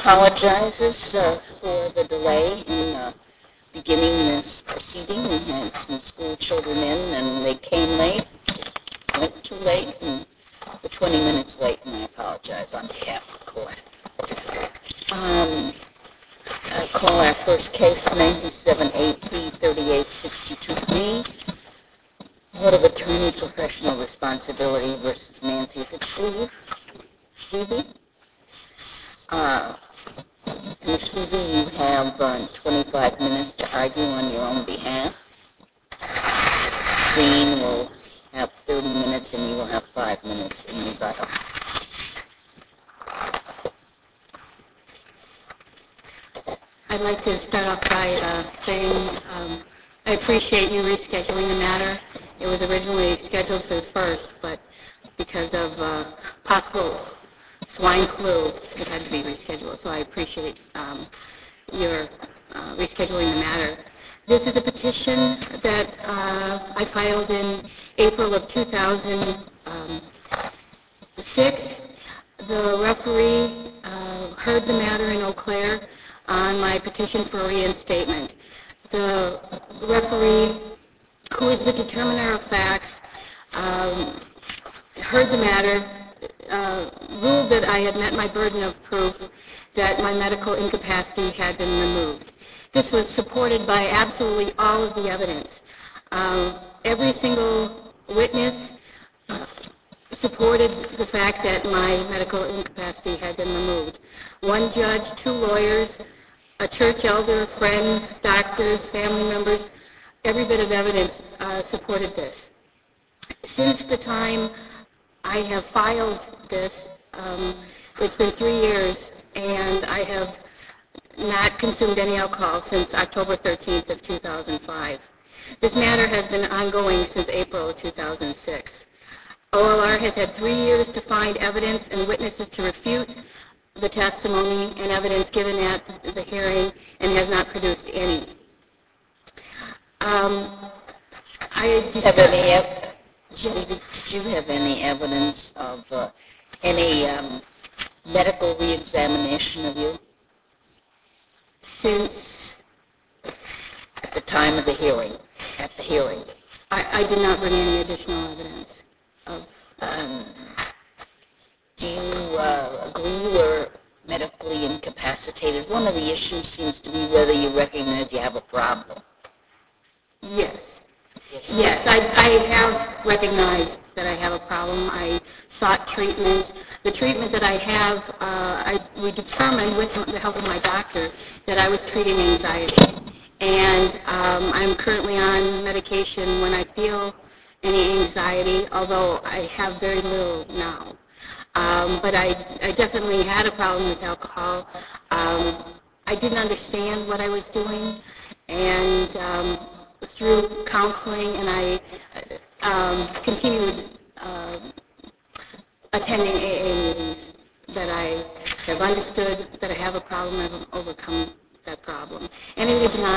apologizes for the delay in beginning this proceeding. We had some school children in, and they came late, went too late, and were 20 minutes late, and I apologize on behalf of the court. I call our first case 97 AP 3862B, Board of Attorney Professional Responsibility versus Nancy. Is it Shreve? Shreve? Ms. Shreve, you have 25 minutes to argue on your own behalf. Dean will have 30 minutes, and you will have 5 minutes in rebuttal. I'd like to start off by saying I appreciate you rescheduling the matter. It was originally scheduled for the 1st, but because of possible swine flu, it had to be rescheduled. So I appreciate your rescheduling the matter. This is a petition that I filed in April of 2006. The referee heard the matter in Eau Claire on my petition for reinstatement. The referee, who is the determiner of facts, heard the matter, ruled that I had met my burden of proof that my medical incapacity had been removed. This was supported by absolutely all of the evidence. Every single witness supported the fact that my medical incapacity had been removed. One judge, 2 lawyers, a church elder, friends, doctors, family members, every bit of evidence supported this. Since the time I have filed this, it's been 3 years, and I have not consumed any alcohol since October 13th of 2005. This matter has been ongoing since April of 2006. OLR has had 3 years to find evidence and witnesses to refute the testimony and evidence given at the hearing, and has not produced any. Did you have any evidence of any medical reexamination of you? Since? At the time of the hearing, I did not bring any additional evidence. Do you agree you were medically incapacitated? One of the issues seems to be whether you recognize you have a problem. Yes. Yes, I have recognized that I have a problem. I sought treatment. The treatment that I have, we determined with the help of my doctor that I was treating anxiety. And I'm currently on medication when I feel any anxiety, although I have very little now. But I definitely had a problem with alcohol. I didn't understand what I was doing, and through counseling, and I continued attending AA meetings, that I have understood that I have a problem and I've overcome that problem. And it is an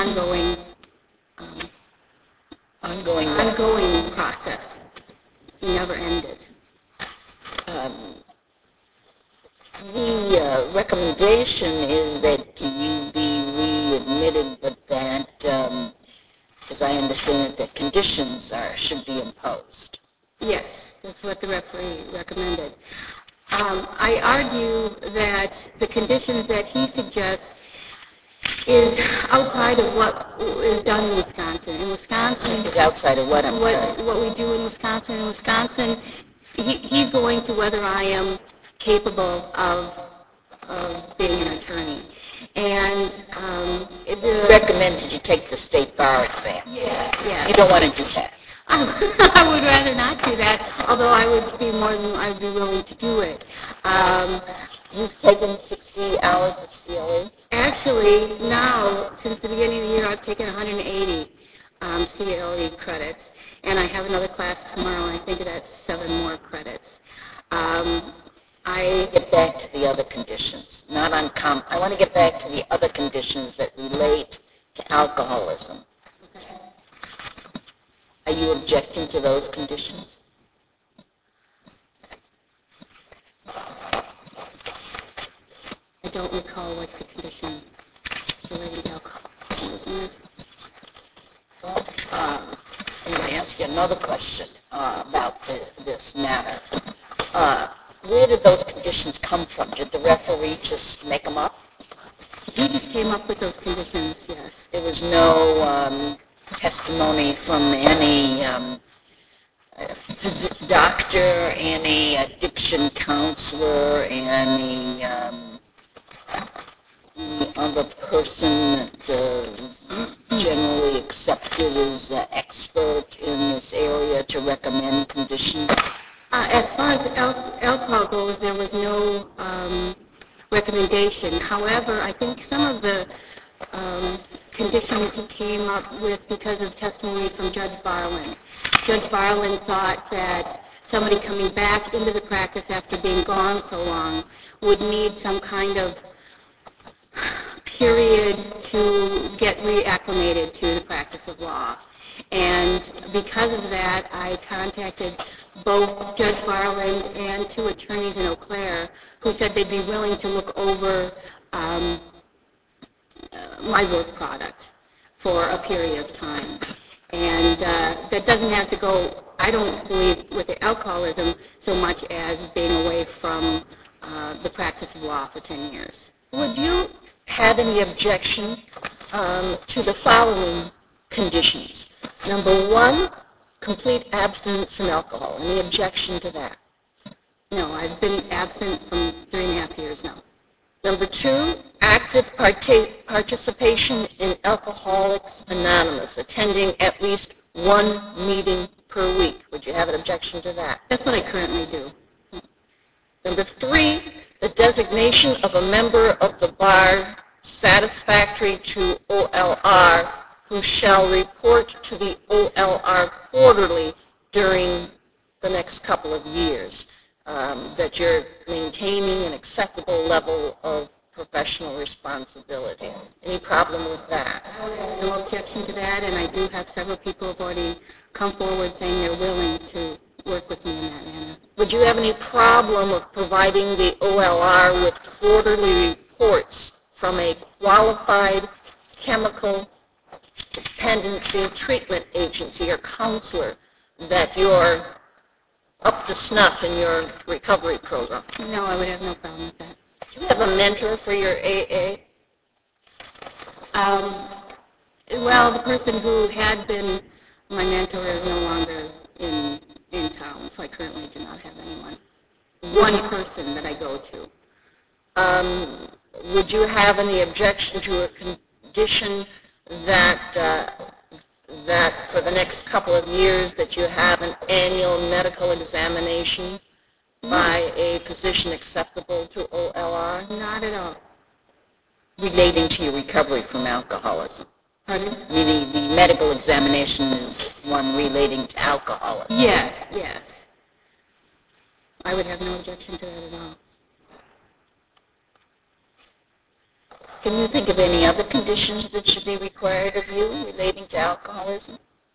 ongoing process. Never ended. The recommendation is that you be readmitted, but that, as I understand it, that conditions should be imposed. Yes, that's what the referee recommended. I argue that the conditions that he suggests is outside of what is done in Wisconsin. In Wisconsin, is outside of what? What we do in Wisconsin. In Wisconsin, he's going to whether I am capable of being an attorney. And recommended you take the state bar exam. Yes. You don't want to do that. I would rather not do that, although I'd be willing to do it. You've taken 60 hours of CLE? Actually, now, since the beginning of the year, I've taken 180 CLE credits, and I have another class tomorrow, and I think that's 7 more credits. I get back to the other conditions. I want to get back to the other conditions that relate to alcoholism. Okay. Are you objecting to those conditions? I don't recall what the condition related to alcoholism is. Well, I'm going to ask you another question about this matter. Where did those conditions come from? Did the referee just make them up? He just came up with those conditions, yes. There was no testimony from any doctor, any addiction counselor, any other person that is generally accepted as an expert in this area to recommend conditions? As far as alcohol goes, there was no recommendation. However, I think some of the conditions he came up with because of testimony from Judge Barlin. Judge Barlin thought that somebody coming back into the practice after being gone so long would need some kind of period to get reacclimated to the practice of law. And because of that, I contacted both Judge Barland and two attorneys in Eau Claire who said they'd be willing to look over my work product for a period of time. And that doesn't have to go, I don't believe, with the alcoholism so much as being away from the practice of law for 10 years. Would you have any objection to the following conditions? Number one, complete abstinence from alcohol. Any objection to that? No, I've been absent from 3.5 years now. Number two, active participation in Alcoholics Anonymous, attending at least one meeting per week. Would you have an objection to that? That's what I currently do. Number three, the designation of a member of the bar satisfactory to OLR who shall report to the OLR quarterly during the next couple of years. That you're maintaining an acceptable level of professional responsibility. Any problem with that? No objection to that, and I do have several people who have already come forward saying they're willing to work with me in that manner. Would you have any problem of providing the OLR with quarterly reports from a qualified chemical dependency treatment agency or counselor that you're up to snuff in your recovery program? No, I would have no problem with that. Do you have a mentor for your AA? Well, the person who had been my mentor is no longer in town, so I currently do not have anyone. One person that I go to. Would you have any objection to a condition that that for the next couple of years that you have an annual medical examination by a physician acceptable to OLR? Not at all. Relating to your recovery from alcoholism. Pardon? I mean, the medical examination is one relating to alcoholism. Yes, yes. I would have no objection to that at all. Can you think of any other conditions that should be required of you relating to alcoholism?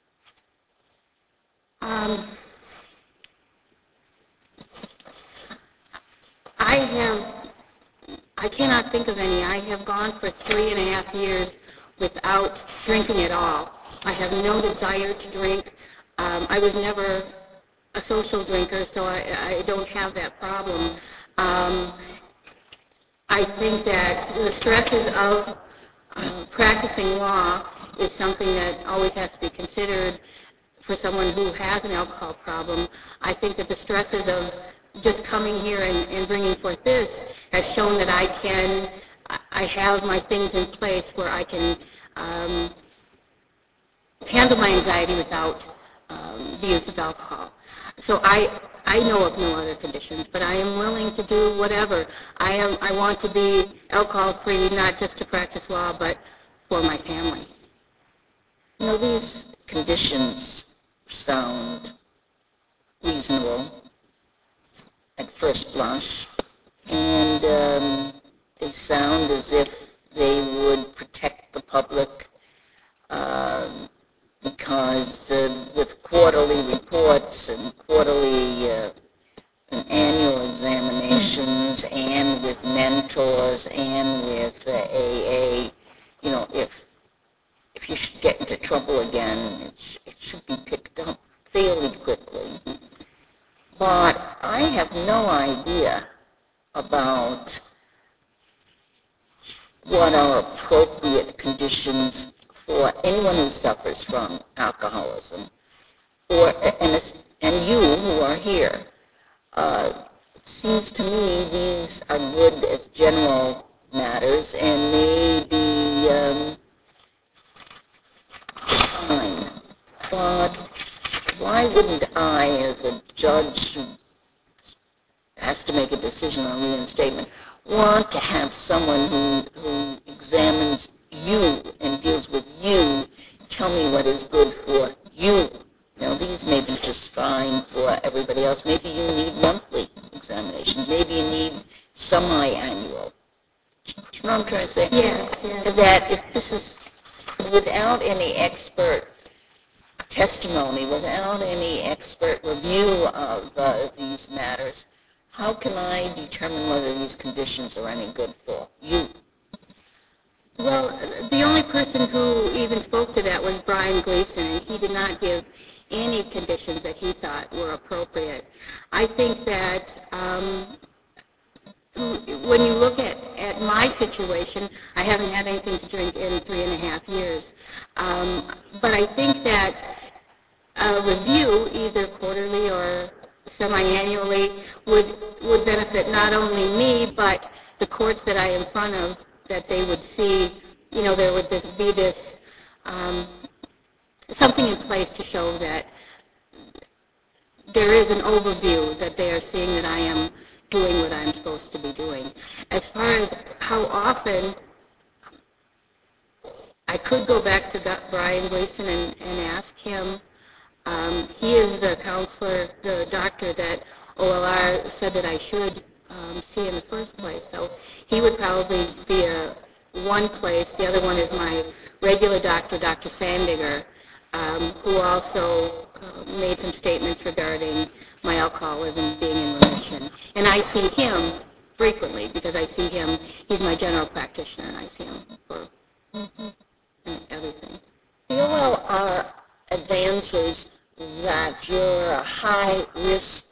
I cannot think of any. I have gone for 3.5 years without drinking at all. I have no desire to drink. I was never a social drinker, so I don't have that problem. I think that the stresses of practicing law is something that always has to be considered for someone who has an alcohol problem. I think that the stresses of just coming here and bringing forth this has shown that I have my things in place where I can handle my anxiety without the use of alcohol. So I know of no other conditions, but I am willing to do whatever. I want to be alcohol-free, not just to practice law, but for my family. You know, these conditions sound reasonable at first blush, and they sound as if they would protect the public because with quarterly reports and quarterly and annual examinations, conditions and with mentors and with AA, if you should get into trouble again, it should be picked up fairly quickly. But I have no idea about what are appropriate conditions for anyone who suffers from alcoholism, and you who are here. It seems to me these are good as general matters and may be fine. But why wouldn't I, as a judge who has to make a decision on reinstatement, want to have someone who examines you and deals with you tell me what is good for you? Now, these may be just fine for everybody else. Maybe you need monthly examination. Maybe you need semi-annual. Do you know what I'm trying to say? Yes, yes. That if this is without any expert testimony, without any expert review of these matters, how can I determine whether these conditions are any good for you? Well, the only person who even spoke to that was Brian Gleason, and he did not give any conditions that he thought were appropriate. I think that when you look at my situation, I haven't had anything to drink in 3.5 years. But I think that a review, either quarterly or semi-annually, would benefit not only me, but the courts that I am in front of, that they would see, there would be this something in place to show that there is an overview, that they are seeing that I am doing what I'm supposed to be doing. As far as how often, I could go back to Brian Gleason and ask him. He is the counselor, the doctor that OLR said that I should see in the first place. So he would probably be one place. The other one is my regular doctor, Dr. Sandiger, who also made some statements regarding my alcoholism being in remission. And I see him frequently because I see him, he's my general practitioner, and I see him for everything. The OLR advances that you're a high risk.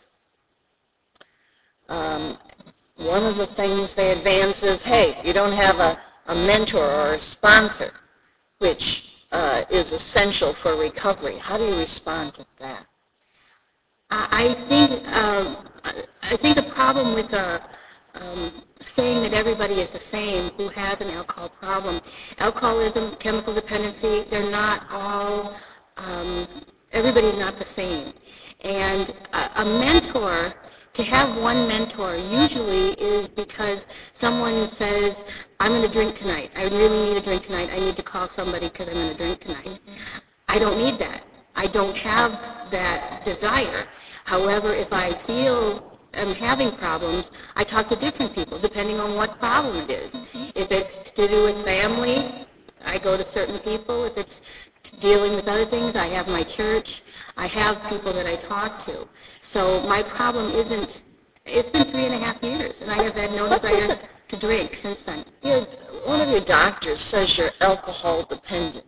One of the things they advance is, hey, you don't have a mentor or a sponsor, which is essential for recovery. How do you respond to that? I think the problem with saying that everybody is the same who has an alcohol problem, alcoholism, chemical dependency, they're not all, everybody's not the same. And a mentor, to have one mentor usually is because someone says, I'm going to drink tonight. I really need a drink tonight. I need to call somebody because I'm going to drink tonight. I don't need that. I don't have that desire. However, if I feel I'm having problems, I talk to different people depending on what problem it is. If it's to do with family, I go to certain people. If it's dealing with other things, I have my church. I have people that I talk to. So my problem isn't, it's been 3.5 years, and I have had no desire to drink since then. One of your doctors says you're alcohol dependent.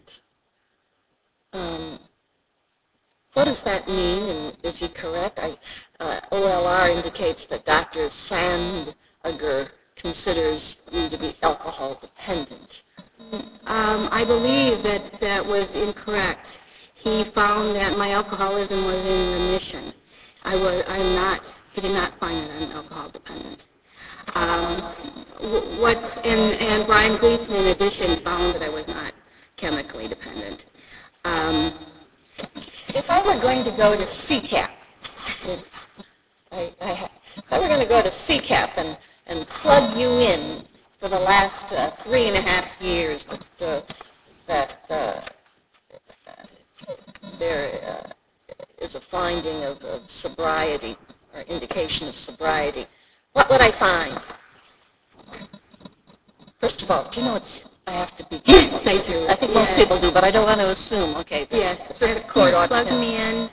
What does that mean, and is he correct? OLR indicates that Dr. Sandiger considers you to be alcohol dependent. I believe that was incorrect. He found that my alcoholism was in remission. He did not find that I'm alcohol dependent. And Brian Gleason, in addition, found that I was not chemically dependent. If I were going to go to CCAP, if I were going to go to CCAP and plug you in for the last 3.5 years that there is a finding of sobriety or indication of sobriety, what would I find? First of all, do you know I have to be careful. Yes, I do. I think most people do, but I don't want to assume. Okay. Yes. Circuit court ought to plug me in.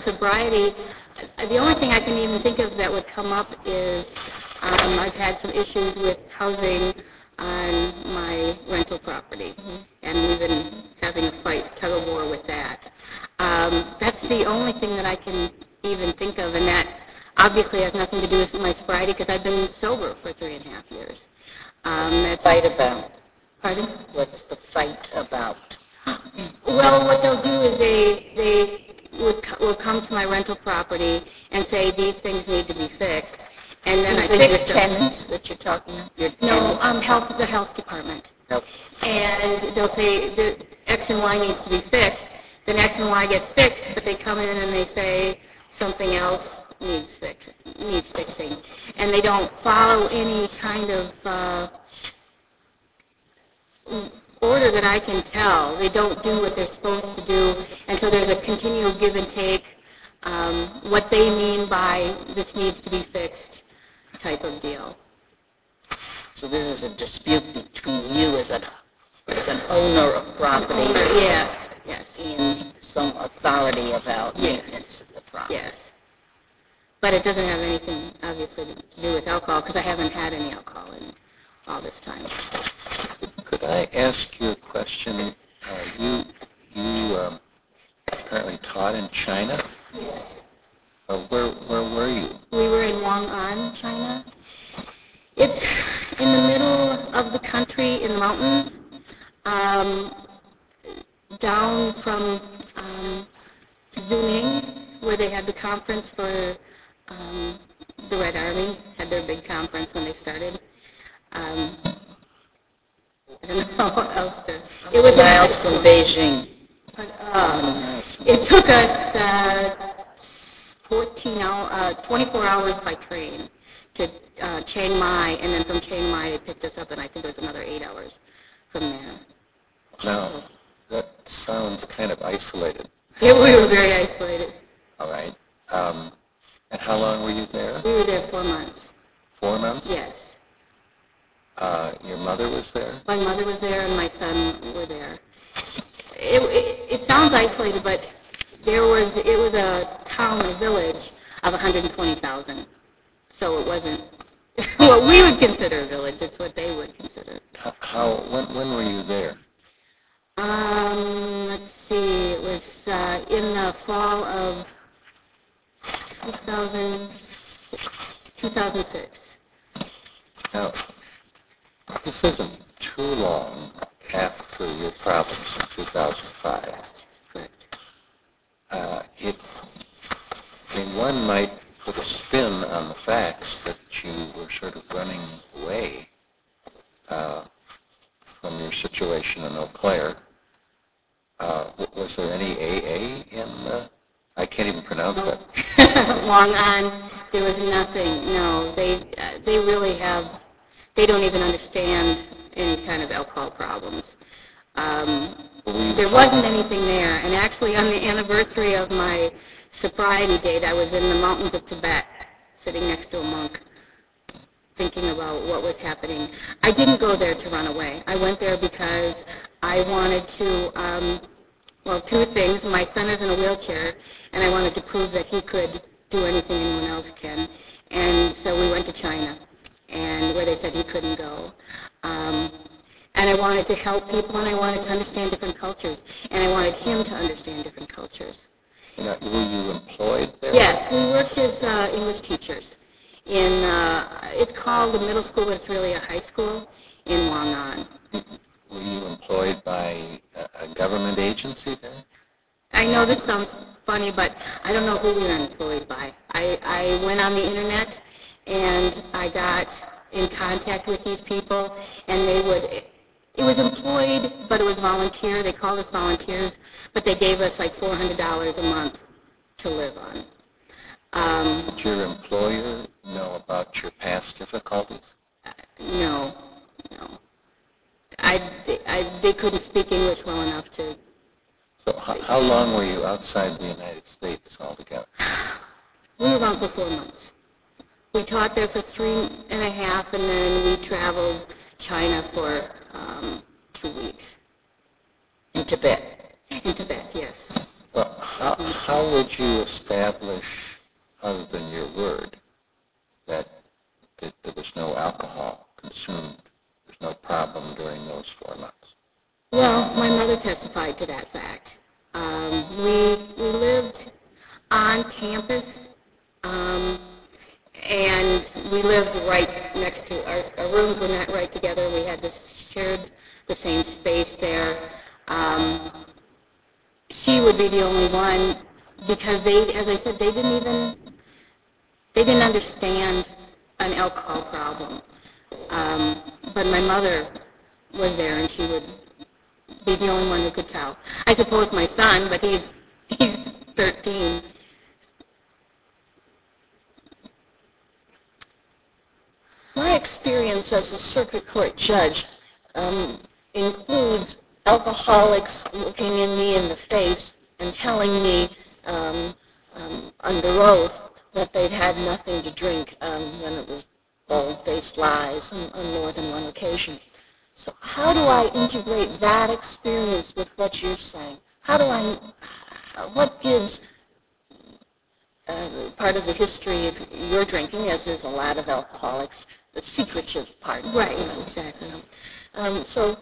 sobriety, the only thing I can even think of that would come up is I've had some issues with housing on my rental property, and we've been having a fight, tug of war with that. That's the only thing that I can even think of, and that obviously has nothing to do with my sobriety because I've been sober for 3.5 years. That's Fight about? Pardon? What's the fight about? Well, what they'll do is they will come to my rental property and say these things need to be fixed, and then I These are your fix them. tenants that you're talking about? Your No, tenants? the health department. Nope. And they'll say the X and Y needs to be fixed. Then X and Y gets fixed, but they come in and they say something else needs fixing, and they don't follow any kind of order that I can tell. They don't do what they're supposed to do, and so there's a continual give and take. What they mean by this needs to be fixed type of deal. So this is a dispute between you as an owner of property Yes, yes, and some authority about Yes. maintenance of the property. yes. But it doesn't have anything, obviously, to do with alcohol because I haven't had any alcohol in all this time. Could I ask you a question? You apparently taught in China. Yes. Where were you? We were in Wang'an, China. It's in the middle of the country in the mountains, down from Zuning, where they had the conference for the Red Army, had their big conference when they started. I don't know what else to... It was Miles from Beijing. It took us 24 hours by train to Chiang Mai, and then from Chiang Mai they picked us up, and I think it was another 8 hours from there. Now, that sounds kind of isolated. Yeah, we were very isolated. All right. And how long were you there? We were there 4 months. 4 months? Yes. Your mother was there? My mother was there and my son were there. It sounds isolated, but it was a town, a village of 120,000. So it wasn't what we would consider a village. It's what they would consider. When were you there? Let's see. It was in the fall of 2006. Now, this isn't too long after your problems in 2005. Correct. One might put a spin on the facts that you were sort of running away from your situation in Eau Claire. Was there any AA in I can't even pronounce that. Wang'an, there was nothing. No, they really they don't even understand any kind of alcohol problems. There wasn't anything there. And actually on the anniversary of my sobriety date, I was in the mountains of Tibet, sitting next to a monk, thinking about what was happening. I didn't go there to run away. I went there because I wanted to, two things. My son is in a wheelchair, and I wanted to prove that he could do anything anyone else can. And so we went to China, and where they said he couldn't go. And I wanted to help people, and I wanted to understand different cultures, and I wanted him to understand different cultures. Were you employed there? Yes, we worked as English teachers. It's called a middle school, but it's really a high school in Wang'an. Were you employed by a government agency there? I know this sounds funny, but I don't know who we were employed by. I went on the internet, and I got in contact with these people, and it was employed, but it was volunteer. They called us volunteers, but they gave us like $400 a month to live on. Did your employer know about your past difficulties? No. They couldn't speak English well enough to... So how long were you outside the United States altogether? We were gone for 4 months. We taught there for 3.5, and then we traveled China for 2 weeks. In Tibet. In Tibet, yes. Well, how were did you establish, other than your word, that there was no alcohol consumed? There's no problem during those 4 months? Well, my mother testified to that fact. We lived on campus, and we lived right next to, our rooms were not right together. We had shared the same space there. She would be the only one, because they, as I said, they didn't understand an alcohol problem. But my mother was there, and she would be the only one who could tell. I suppose my son, but he's 13. My experience as a circuit court judge includes alcoholics looking me in the face and telling me under oath that they'd had nothing to drink when it was bold-faced lies on more than one occasion. So how do I integrate that experience with what you're saying? What gives part of the history of your drinking, as there's a lot of alcoholics, the secretive part? Right, exactly. So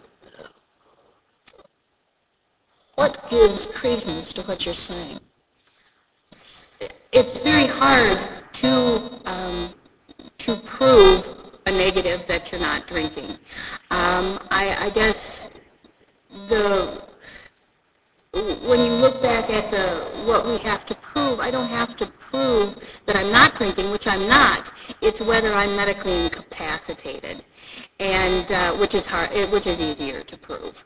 what gives credence to what you're saying? It's very hard to prove a negative that you're not drinking. I guess when you look back at what we have to prove, I don't have to prove that I'm not drinking, which I'm not. It's whether I'm medically incapacitated, and which is easier to prove.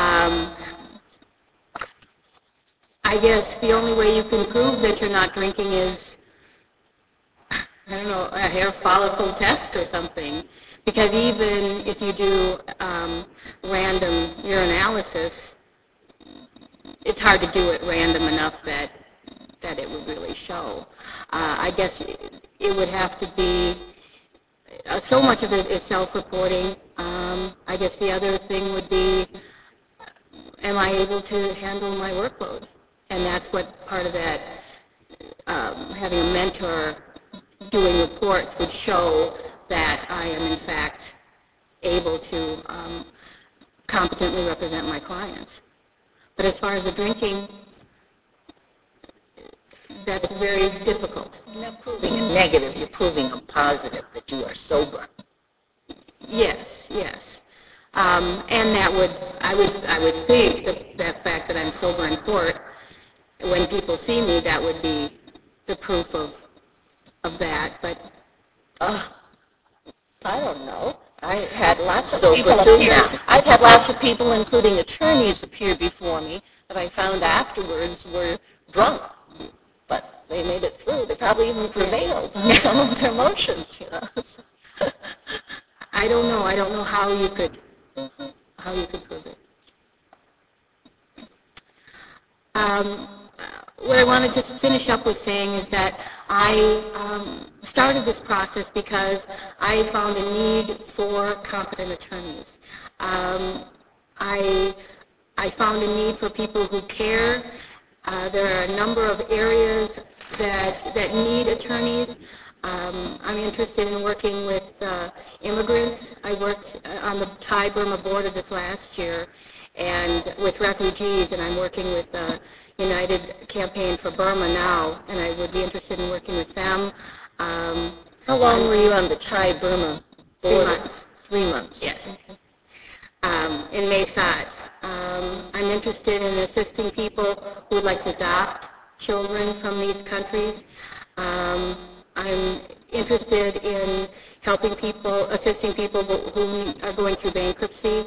I guess the only way you can prove that you're not drinking is, I don't know, a hair follicle test or something. Because even if you do random urinalysis, it's hard to do it random enough that it would really show. I guess it would have to be, so much of it is self-reporting. I guess the other thing would be, am I able to handle my workload? And that's what part of that, having a mentor doing reports would show, that I am in fact able to competently represent my clients. But as far as the drinking, that's very difficult. You're not proving a negative, you're proving a positive, that you are sober. Yes, yes. And that I would think that fact that I'm sober in court, when people see me, that would be the proof of that. But I don't know. I've had lots of people, including attorneys, appear before me that I found afterwards were drunk, but they made it through. They probably even prevailed on some of their motions. I don't know. I don't know how you could prove it. What I want to just finish up with saying is that I started this process because I found a need for competent attorneys. I found a need for people who care. There are a number of areas that need attorneys. I'm interested in working with immigrants. I worked on the Thai Burma border this last year, and with refugees, and I'm working with United Campaign for Burma now, and I would be interested in working with them. How long were you on the Thai Burma border? 3 months. 3 months. Yes. In Mae Sot. I'm interested in assisting people who would like to adopt children from these countries. I'm interested in helping people, assisting people who are going through bankruptcy.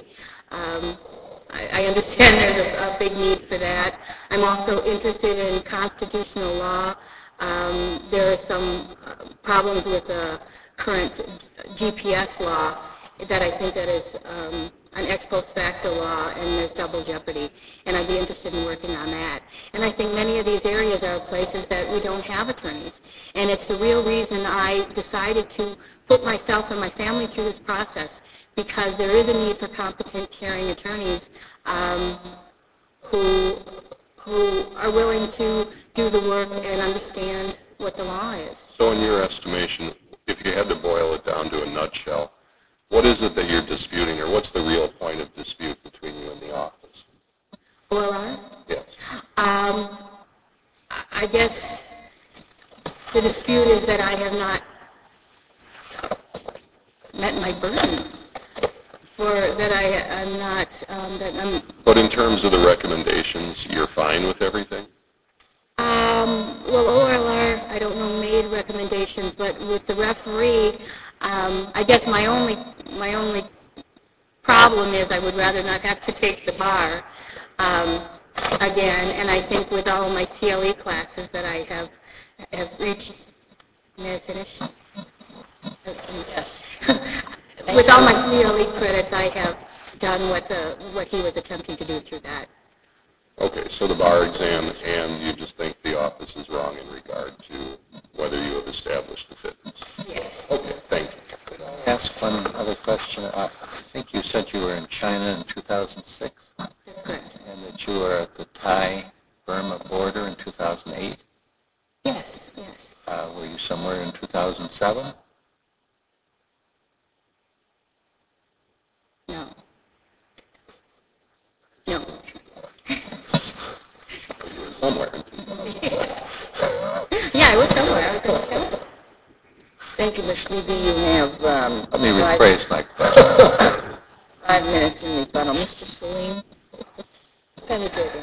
I understand there's a big need for that. I'm also interested in constitutional law. There are some problems with the current GPS law that I think that is an ex post facto law, and there's double jeopardy, and I'd be interested in working on that. And I think many of these areas are places that we don't have attorneys, and it's the real reason I decided to put myself and my family through this process, because there is a need for competent, caring attorneys who are willing to do the work and understand what the law is. So in your estimation, if you had to boil it down to a nutshell, what is it that you're disputing, or what's the real point of dispute between you and the office? OLR? Yes. I guess the dispute is that I have not met my burden, or that I am not, that I'm... But in terms of the recommendations, you're fine with everything? Well, OLR, I don't know, made recommendations, but with the referee, I guess my only problem is I would rather not have to take the bar again, and I think with all my CLE classes that I have reached, may I finish? Yes. With all my CLE credits, I have done what he was attempting to do through that. Okay, so the bar exam, and you just think the office is wrong in regard to whether you have established the fitness? Yes. Okay, thank you. Could I ask one other question? I think you said you were in China in 2006? That's correct. And that you were at the Thai-Burma border in 2008? Yes, yes. Were you somewhere in 2007? No. No. You were somewhere in 2007. Yeah, I was somewhere. I was in Canada. Thank you, Ms. Levy. You have Let me rephrase my question. 5 minutes in rebuttal. Mr. Salim? Penetrating.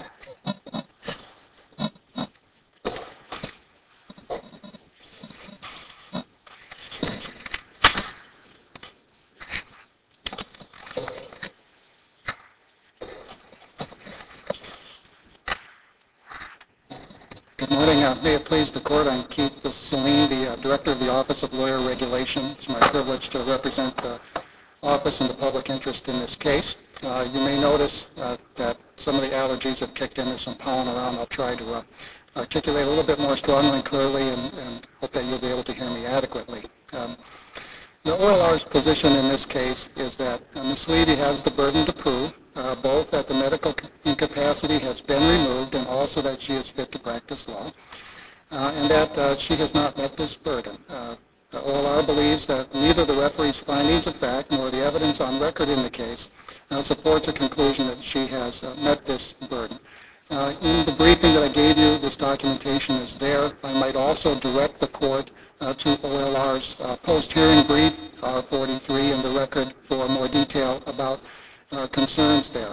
Good morning. May it please the Court, I'm Keith Saline, the Director of the Office of Lawyer Regulation. It's my privilege to represent the office and the public interest in this case. You may notice that some of the allergies have kicked in. There's some pollen around. I'll try to articulate a little bit more strongly and clearly and hope that you'll be able to hear me adequately. The OLR's position in this case is that Ms. Levy has the burden to prove both that the medical incapacity has been removed and also that she is fit to practice law, and that she has not met this burden. The OLR believes that neither the referee's findings of fact nor the evidence on record in the case supports a conclusion that she has met this burden. In the briefing that I gave you, this documentation is there. I might also direct the Court to OLR's post-hearing brief, R43, in the record for more detail about concerns there.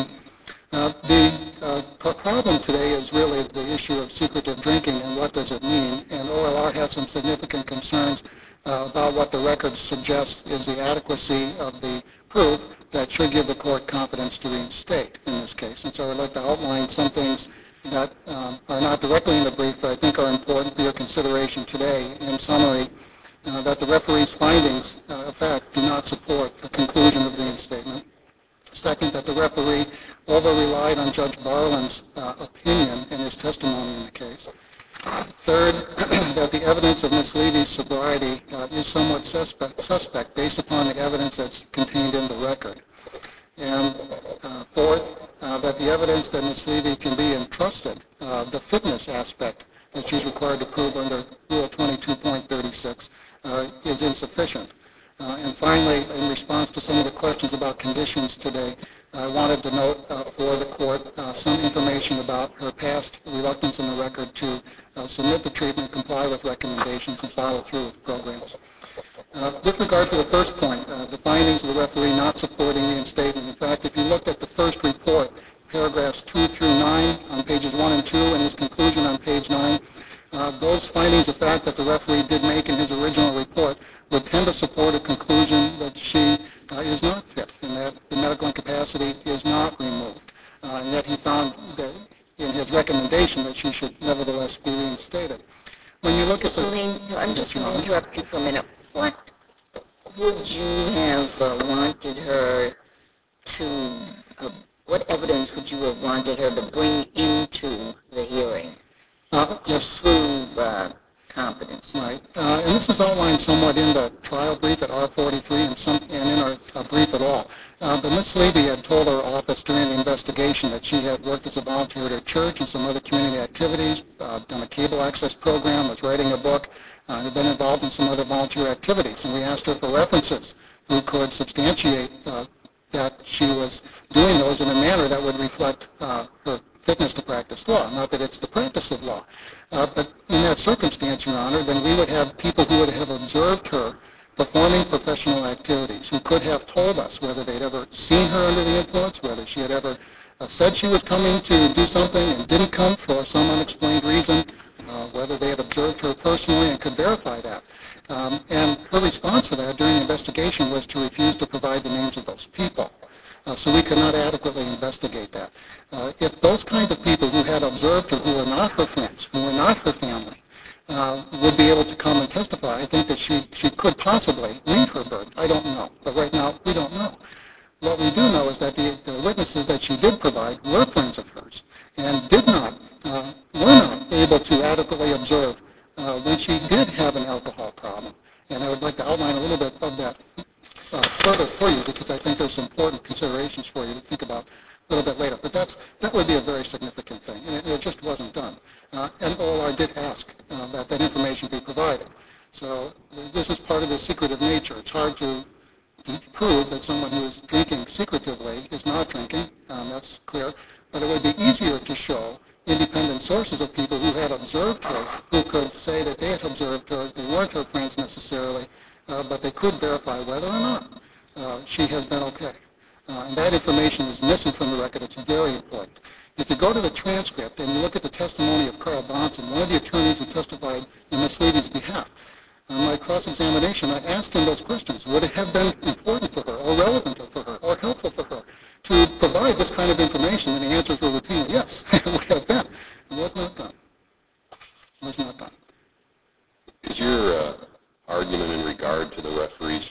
The problem today is really the issue of secretive drinking and what does it mean, and OLR has some significant concerns about what the record suggests is the adequacy of the proof that should give the Court confidence to reinstate in this case. And so I'd like to outline some things that are not directly in the brief, but I think are important for your consideration today. In summary, that the referee's findings of fact do not support a conclusion of reinstatement. Second, that the referee over-relied on Judge Barlin's opinion in his testimony in the case. Third, that the evidence of Ms. Levy's sobriety is somewhat suspect based upon the evidence that's contained in the record. And fourth, that the evidence that Ms. Levy can be entrusted, the fitness aspect that she's required to prove under Rule 22.36 is insufficient. And finally, in response to some of the questions about conditions today, I wanted to note for the Court some information about her past reluctance in the record to submit the treatment, comply with recommendations, and follow through with programs. With regard to the first point, the findings of the referee not supporting reinstatement, in fact, if you looked at the first report, paragraphs 2 through 9 on pages 1 and 2, and his conclusion on page 9, those findings of fact that the referee did make in his original report would tend to support a conclusion that she is not fit and that the medical incapacity is not removed, and that he found that in his recommendation that she should nevertheless be reinstated. When you look at the... Celine, I'm just going to interrupt you for a minute. What would you have wanted her to, what evidence would you have wanted her to bring into the hearing to prove competence? Right. And this is outlined somewhat in the trial brief at R43 and in our brief at all. But Ms. Levy had told our office during the investigation that she had worked as a volunteer at her church and some other community activities, done a cable access program, was writing a book, had been involved in some other volunteer activities. And we asked her for references who could substantiate that she was doing those in a manner that would reflect her fitness to practice law. Not that it's the practice of law. But in that circumstance, Your Honor, then we would have people who would have observed her performing professional activities, who could have told us whether they'd ever seen her under the influence, whether she had ever said she was coming to do something and didn't come for some unexplained reason, whether they had observed her personally and could verify that. And her response to that during the investigation was to refuse to provide the names of those people. So we could not adequately investigate that. If those kinds of people who had observed her, who were not her friends, who were not her family, would be able to come and testify, I think that she could possibly meet her burden. I don't know. But right now, we don't know. What we do know is that the witnesses that she did provide were friends of hers and were not able to adequately observe when she did have an alcohol problem. And I would like to outline a little bit of that further for you because I think there's some important considerations for you to think about a little bit later. But that would be a very significant thing, and it just wasn't done. And OLR did ask that information be provided. So this is part of the secretive nature. It's hard to prove that someone who is drinking secretively is not drinking. That's clear. But it would be easier to show independent sources of people who had observed her, who could say that they had observed her. They weren't her friends necessarily, but they could verify whether or not she has been okay. And that information is missing from the record. It's very important. If you go to the transcript and you look at the testimony of Carl Bonson, one of the attorneys who testified in Ms. Levy's behalf, on my cross-examination, I asked him those questions. Would it have been important for her or relevant for her or helpful for her to provide this kind of information? And the answers were routinely, yes, it would have been. It was not done. It was not done. Is your argument in regard to the referee's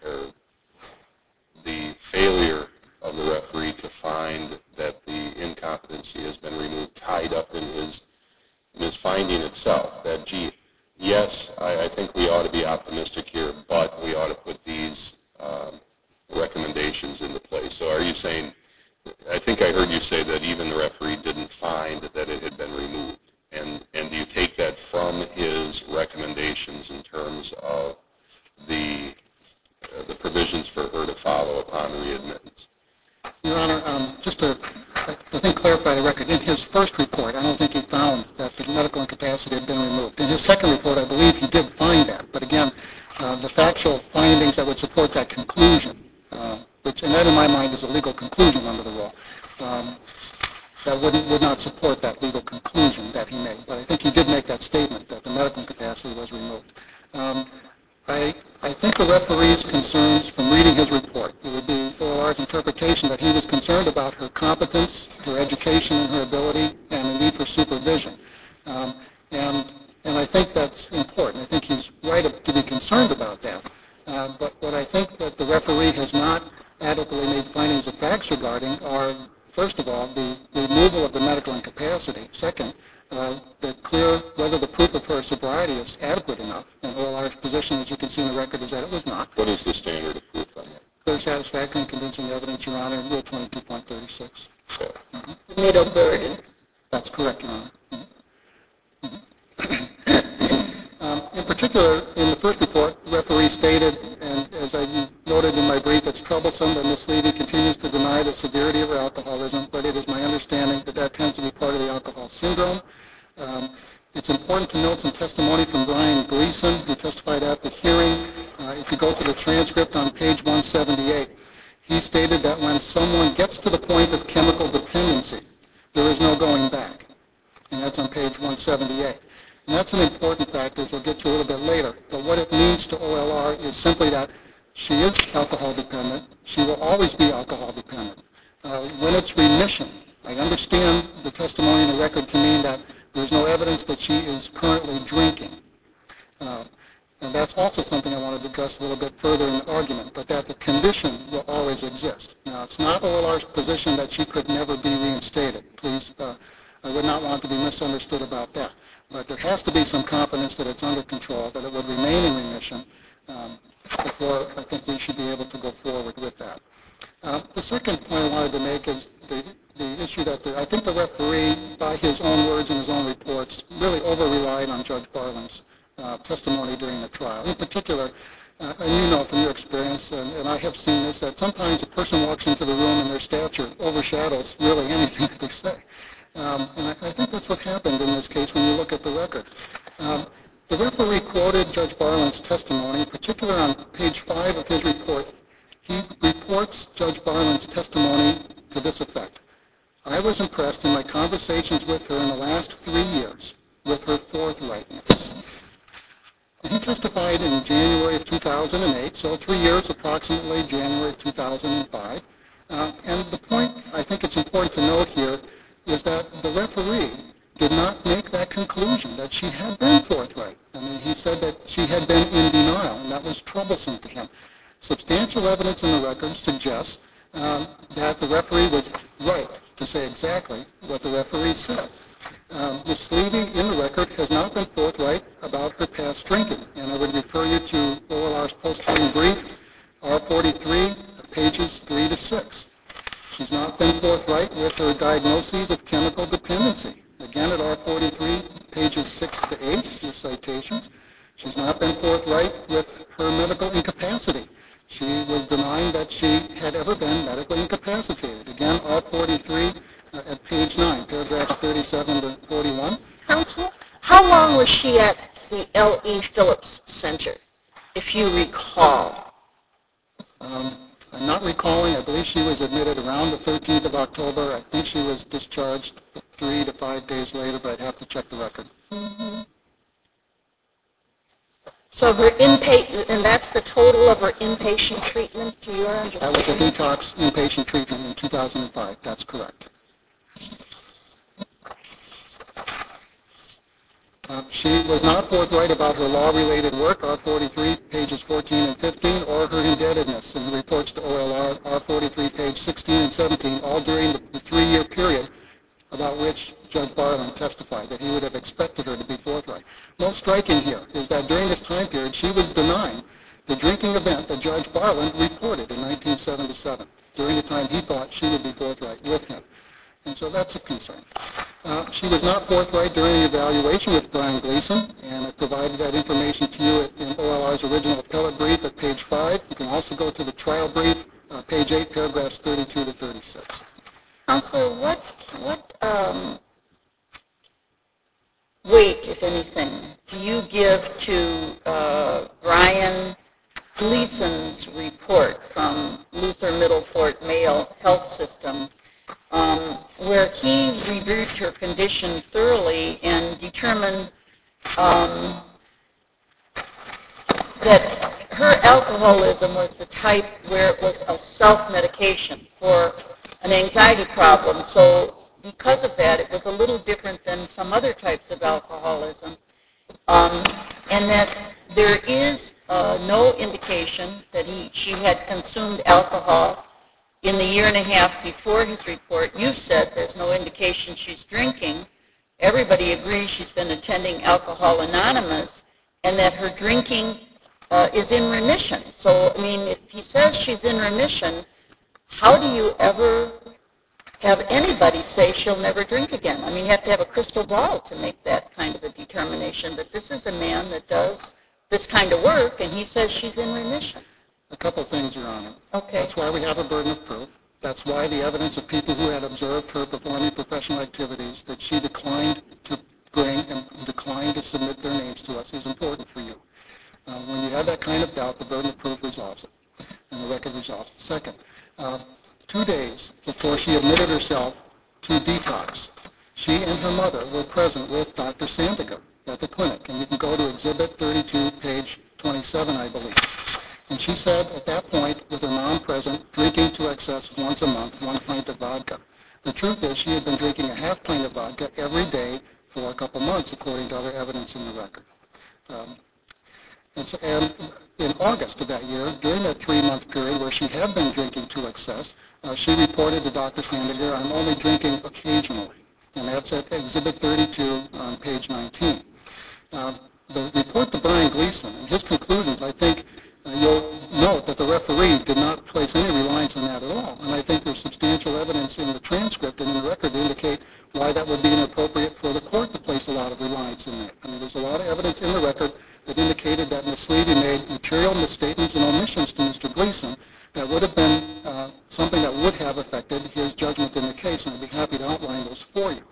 the failure of the referee to find that the incompetency has been removed tied up in his finding itself, that, gee, yes, I think we ought to be optimistic here, but we ought to put these recommendations into place? So are you saying, I think I heard you say that even the referee didn't find that it had been removed. And do you take that from his recommendations in terms of the provisions for her to follow upon readmittance? Your Honor, just to, I think, clarify the record, in his first report, I don't think he found that the medical incapacity had been removed. In his second report, I believe he did find that. But again, the factual findings that would support that conclusion, and that in my mind is a legal conclusion under the law, that would not support that legal conclusion that he made. But I think he did make that statement that the medical incapacity was removed. I think the referee's concerns from reading his report, it would be OLR's interpretation that he was concerned about her competence, her education and her ability, and the need for supervision. And I think that's important. I think he's right to be concerned about that. But what I think that the referee has not adequately made findings of facts regarding are, first of all, the removal of the medical incapacity. Second, the clear whether the proof of her sobriety is adequate enough. And OLR's position, as you can see in the record, is that it was not. What is the standard of proof on that? Clear, satisfactory, and convincing evidence, Your Honor, in Rule 22.36. Middle burden. That's correct, Your Honor. In particular, in the first report, the referee stated, and as I noted in my brief, it's troublesome that Ms. Levy continues to deny the severity of her alcoholism, but it is my understanding that that tends to be part of the alcohol syndrome. It's important to note some testimony from Brian Gleason, who testified at the hearing. If you go to the transcript on page 178, he stated that when someone gets to the point of chemical dependency, there is no going back. And that's on page 178. And that's an important factor, which we'll get to a little bit later. But what it means to OLR is simply that she is alcohol dependent. She will always be alcohol dependent. When it's remission, I understand the testimony in the record to mean that there's no evidence that she is currently drinking. And that's also something I wanted to address a little bit further in the argument, but that the condition will always exist. Now, it's not OLR's position that she could never be reinstated. Please, I would not want to be misunderstood about that. But there has to be some confidence that it's under control, that it would remain in remission before I think we should be able to go forward with that. The second point I wanted to make is the issue that I think the referee, by his own words and his own reports, really over-relied on Judge Barlin's testimony during the trial. In particular, and you know from your experience, and I have seen this, that sometimes a person walks into the room and their stature overshadows really anything that they say. And I think that's what happened in this case when you look at the record. The referee quoted Judge Barlin's testimony, in particular on page 5 of his report. He reports Judge Barlin's testimony to this effect. I was impressed in my conversations with her in the last 3 years with her forthrightness. And he testified in January of 2008, so 3 years approximately, January of 2005. And the point I think it's important to note here is that the referee did not make that conclusion that she had been forthright. I mean, he said that she had been in denial, and that was troublesome to him. Substantial evidence in the record suggests that the referee was right to say exactly what the referee said. Ms. Sleevey, in the record, has not been forthright about her past drinking, and I would refer you to OLR's post-hearing brief, R43, pages 3 to 6. She's not been forthright with her diagnoses of chemical dependency. Again, at R43, pages 6 to 8, with citations. She's not been forthright with her medical incapacity. She was denying that she had ever been medically incapacitated. Again, R43 at page 9, paragraphs 37 to 41. Counsel, how long was she at the L.E. Phillips Center, if you recall? I'm not recalling. I believe she was admitted around the 13th of October. I think she was discharged 3 to 5 days later, but I'd have to check the record. Mm-hmm. So her inpatient, and that's the total of her inpatient treatment, to your understanding? That was a detox inpatient treatment in 2005. That's correct. She was not forthright about her law-related work, R43, pages 14 and 15, or her indebtedness in the reports to OLR, R43, page 16 and 17, all during the 3-year period about which Judge Barlin testified that he would have expected her to be forthright. Most striking here is that during this time period, she was denying the drinking event that Judge Barlin reported in 1977, during the time he thought she would be forthright with him. And so that's a concern. She was not forthright during the evaluation with Brian Gleason, and I provided that information to you in OLR's original appellate brief at page 5. You can also go to the trial brief, page 8, paragraphs 32 to 36. Counselor, what weight, if anything, do you give to Brian Gleason's report from Luther Middlefort Mayo Health System, where he reviewed her condition thoroughly and determined that her alcoholism was the type where it was a self-medication for an anxiety problem. So because of that, it was a little different than some other types of alcoholism, and that there is no indication that she had consumed alcohol in the year and a half before his report. You've said there's no indication she's drinking. Everybody agrees she's been attending Alcohol Anonymous, and that her drinking is in remission. So, I mean, if he says she's in remission, how do you ever have anybody say she'll never drink again? I mean, you have to have a crystal ball to make that kind of a determination. But this is a man that does this kind of work, and he says she's in remission. A couple things, Your Honor. Okay. That's why we have a burden of proof. That's why the evidence of people who had observed her performing professional activities that she declined to bring and declined to submit their names to us is important for you. When you have that kind of doubt, the burden of proof resolves it, and the record resolves it. Second, 2 days before she admitted herself to detox, she and her mother were present with Dr. Sandiger at the clinic, and you can go to Exhibit 32, page 27, I believe. And she said at that point, with her mom present, drinking to excess once a month, 1 pint of vodka. The truth is she had been drinking a half pint of vodka every day for a couple months, according to other evidence in the record. And in August of that year, during that 3-month period where she had been drinking to excess, she reported to Dr. Sandiger, I'm only drinking occasionally. And that's at Exhibit 32 on page 19. The report to Brian Gleason and his conclusions, I think, you'll note that the referee did not place any reliance on that at all. And I think there's substantial evidence in the transcript and in the record to indicate why that would be inappropriate for the court to place a lot of reliance in that. I mean, there's a lot of evidence in the record that indicated that Ms. Levy made material misstatements and omissions to Mr. Gleason that would have been something that would have affected his judgment in the case, and I'd be happy to outline those for you.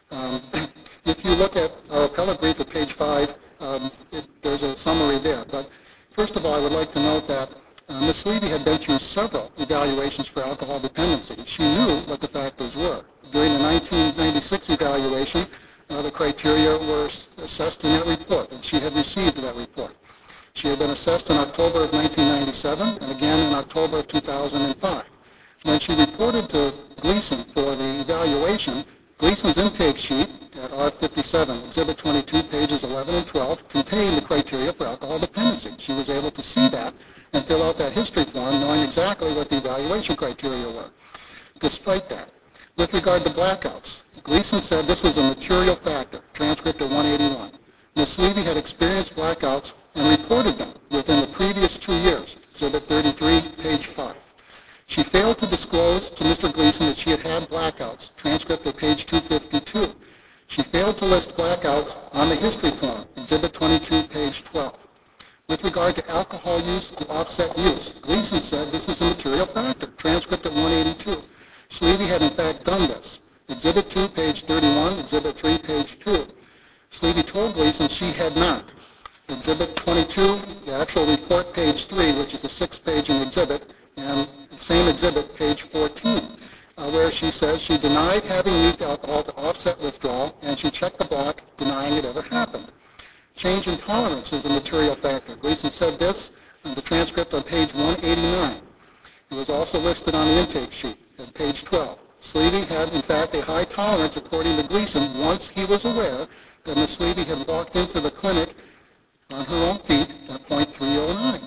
If you look at our appellate brief at page 5, there's a summary there. But first of all, I would like to note that Ms. Levy had been through several evaluations for alcohol dependency. She knew what the factors were. During the 1996 evaluation, the criteria were assessed in that report, and she had received that report. She had been assessed in October of 1997 and again in October of 2005. When she reported to Gleason for the evaluation, Gleason's intake sheet at R57, Exhibit 22, pages 11 and 12, contained the criteria for alcohol dependency. She was able to see that and fill out that history form knowing exactly what the evaluation criteria were. Despite that, with regard to blackouts, Gleason said this was a material factor, transcript at 181. Ms. Levy had experienced blackouts and reported them within the previous 2 years, Exhibit 33, page 5. She failed to disclose to Mr. Gleason that she had had blackouts, transcript at page 252. She failed to list blackouts on the history form, Exhibit 22, page 12. With regard to alcohol use and offset use, Gleason said this is a material factor, transcript at 182. Levy had in fact done this. Exhibit 2, page 31, Exhibit 3, page 2. Levy told Gleason she had not. Exhibit 22, the actual report, page 3, which is a 6-page exhibit, and the same exhibit, page 14, where she says she denied having used alcohol to offset withdrawal, and she checked the block denying it ever happened. Change in tolerance is a material factor. Gleason said this in the transcript on page 189. It was also listed on the intake sheet at page 12. Levy had, in fact, a high tolerance, according to Gleason, once he was aware that Ms. Levy had walked into the clinic on her own feet at .309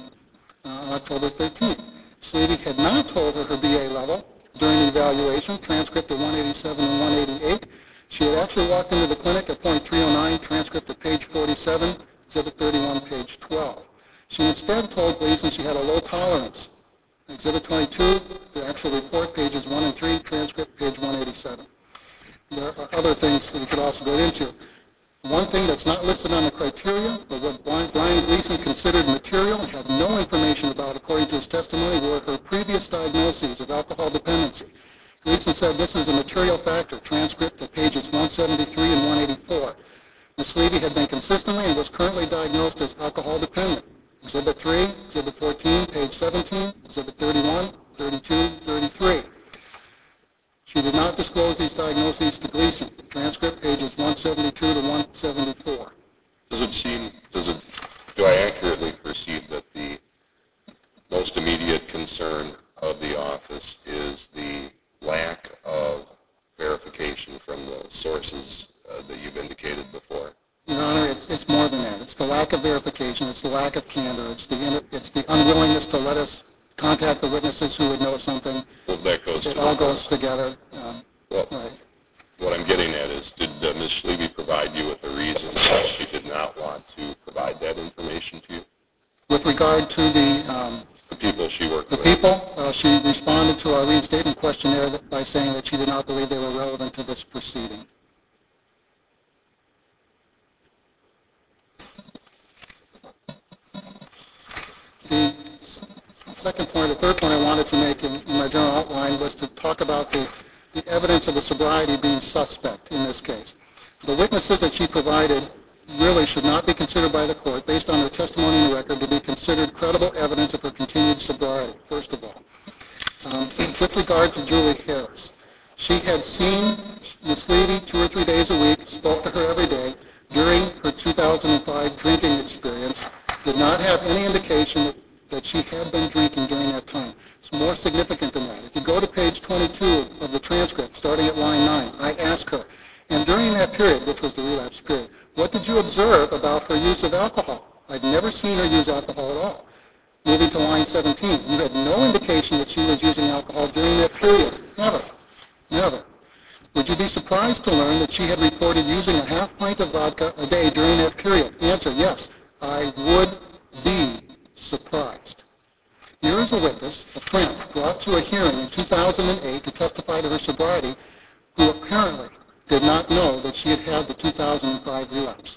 on October 13th. Levy had not told her BA level during the evaluation, transcript at 187 and 188. She had actually walked into the clinic at .309, transcript at page 47, Exhibit 31, page 12. She instead told Gleason she had a low tolerance. Exhibit 22, the actual report, pages 1 and 3, transcript, page 187. There are other things that we could also go into. One thing that's not listed on the criteria, but what Brian Gleason considered material and had no information about, according to his testimony, were her previous diagnoses of alcohol dependency. Gleason said this is a material factor, transcript at pages 173 and 184. Ms. Levy had been consistently and was currently diagnosed as alcohol dependent. Exhibit 3, Exhibit 14, page 17, Exhibit 31, 32, 33. She did not disclose these diagnoses to Gleason. Transcript, pages 172 to 174. Do I accurately perceive that the most immediate concern of the office is the lack of verification from the sources that you've indicated before? Your Honor, it's more than that. It's the lack of verification. It's the lack of candor. It's the unwillingness to let us contact the witnesses who would know something. Well, that goes It all goes together. Right. What I'm getting at is, did Ms. Levy provide you with a reason why she did not want to provide that information to you? With regard to the people she worked with? The people, she responded to our reinstatement questionnaire by saying that she did not believe they were relevant to this proceeding. The third point I wanted to make in my general outline was to talk about the evidence of the sobriety being suspect in this case. The witnesses that she provided really should not be considered by the court, based on their testimony in the record, to be considered credible evidence of her continued sobriety, first of all. With regard to Julie Harris, she had seen Ms. Levy 2 or 3 days a week, spoke to her every day during her 2005 drinking experience, did not have any indication that she had been drinking during that time. It's more significant than that. If you go to page 22 of the transcript, starting at line 9, I ask her, and during that period, which was the relapse period, what did you observe about her use of alcohol? I'd never seen her use alcohol at all. Moving to line 17, you had no indication that she was using alcohol during that period. Never. Never. Would you be surprised to learn that she had reported using a half pint of vodka a day during that period? Answer, yes. I would be surprised. Here is a witness, a friend, brought to a hearing in 2008 to testify to her sobriety, who apparently did not know that she had had the 2005 relapse.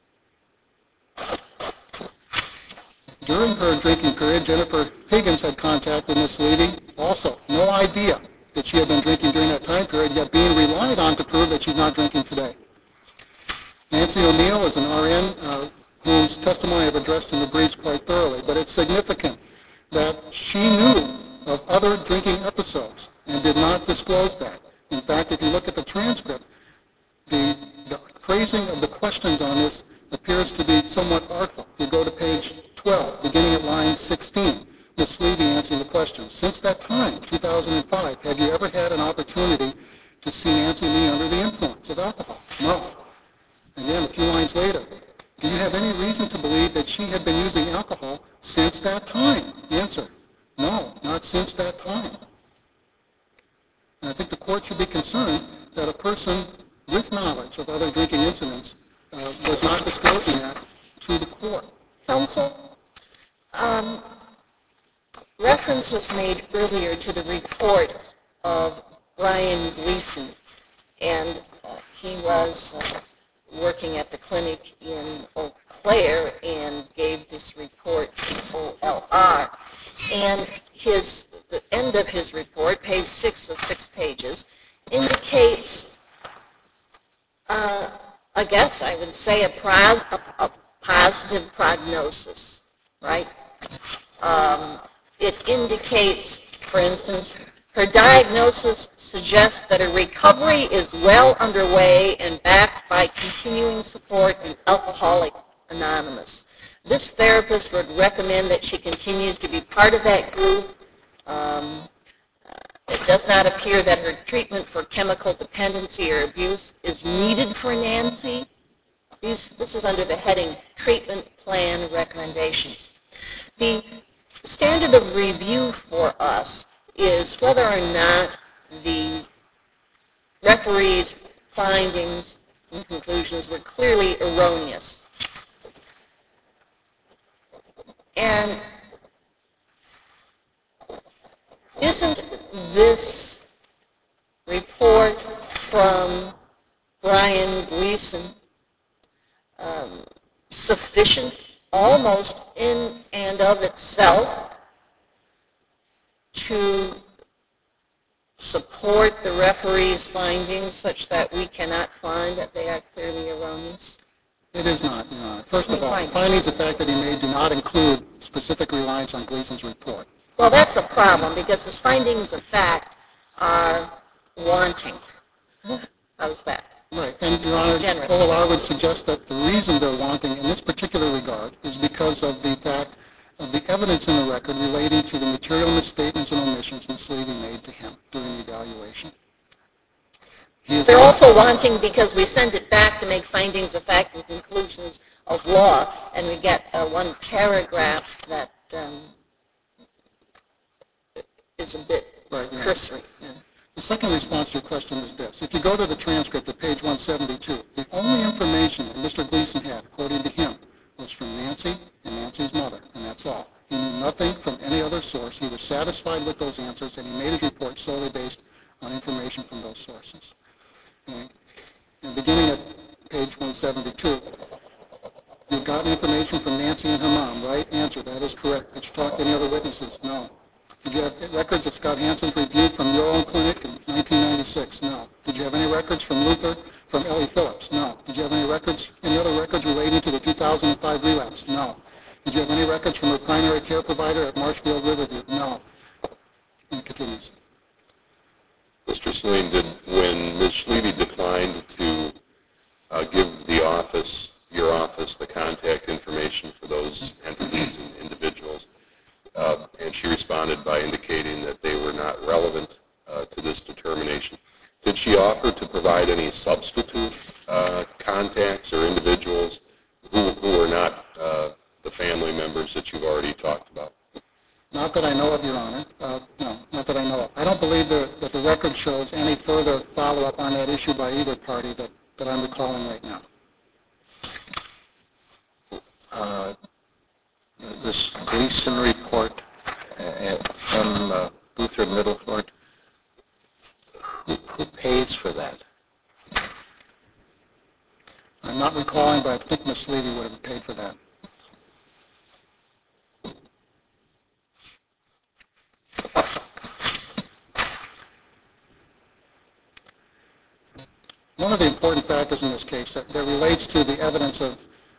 During her drinking period, Jennifer Higgins had contact with Ms. Levy. Also, no idea that she had been drinking during that time period, yet being relied on to prove that she's not drinking today. Nancy O'Neill is an RN whose testimony I've addressed in the briefs quite thoroughly, but it's significant that she knew of other drinking episodes and did not disclose that. In fact, if you look at the transcript, the phrasing of the questions on this appears to be somewhat artful. If you go to page 12, beginning at line 16, Ms. Levy answering the question, since that time, 2005, have you ever had an opportunity to see Nancy Lee under the influence of alcohol? No. And then a few lines later, do you have any reason to believe that she had been using alcohol since that time? Answer, no, not since that time. And I think the court should be concerned that a person with knowledge of other drinking incidents was not disclosing that to the court. Counsel, reference was made earlier to the report of Brian Gleason, and he was working at the clinic in Eau Claire and gave this report to OLR. And the end of his report, page 6 of 6 pages, indicates, I guess I would say, a positive prognosis, right? It indicates, for instance, her diagnosis suggests that a recovery is well underway and backed by continuing support in Alcoholics Anonymous. This therapist would recommend that she continues to be part of that group. It does not appear that her treatment for chemical dependency or abuse is needed for Nancy. This is under the heading Treatment Plan Recommendations. The standard of review for us is whether or not the referee's findings and conclusions were clearly erroneous. And isn't this report from Brian Gleason sufficient almost in and of itself to support the referee's findings such that we cannot find that they are clearly erroneous? It is not, Your Honor. First of all, the findings of fact that he made do not include specific reliance on Gleason's report. Well, that's a problem because his findings of fact are wanting. How's that? Right. And, Your Honor, OLR would suggest that the reason they're wanting in this particular regard is because of the fact of the evidence in the record relating to the material misstatements and omissions Ms. Levy made to him during the evaluation. They're also wanting because we send it back to make findings of fact and conclusions of law, and we get one paragraph that is a bit cursory. Yeah. The second response to your question is this. If you go to the transcript at page 172, the only information that Mr. Gleason had, according to him, was from Nancy and Nancy's mother, and that's all. He knew nothing from any other source. He was satisfied with those answers, and he made his report solely based on information from those sources. Okay. And beginning at page 172, you've gotten information from Nancy and her mom, right? Answer, that is correct. Did you talk to any other witnesses? No. Did you have records of Scott Hansen's review from your own clinic in 1996? No. Did you have any records from Luther, from Ellie Phillips? No. Did you have any other records relating to the 2005 relapse? No. Did you have any records from her primary care provider at Marshfield Riverview? No. And it continues. Mr. Salim, when Ms. Levy declined to give the office, your office, the contact information for those entities and individuals, and she responded by indicating that they were not relevant to this determination, did she offer to provide any substitute contacts or individuals who are not the family members that you've already talked about? Not that I know of, Your Honor. No, not that I know of. I don't believe that the record shows any further follow-up on that issue by either party that I'm recalling right now. This Gleason report From Luther Middleford, who pays for that? I'm not recalling, but I think Ms. Levy would have paid for that. One of the important factors in this case that relates to the evidence of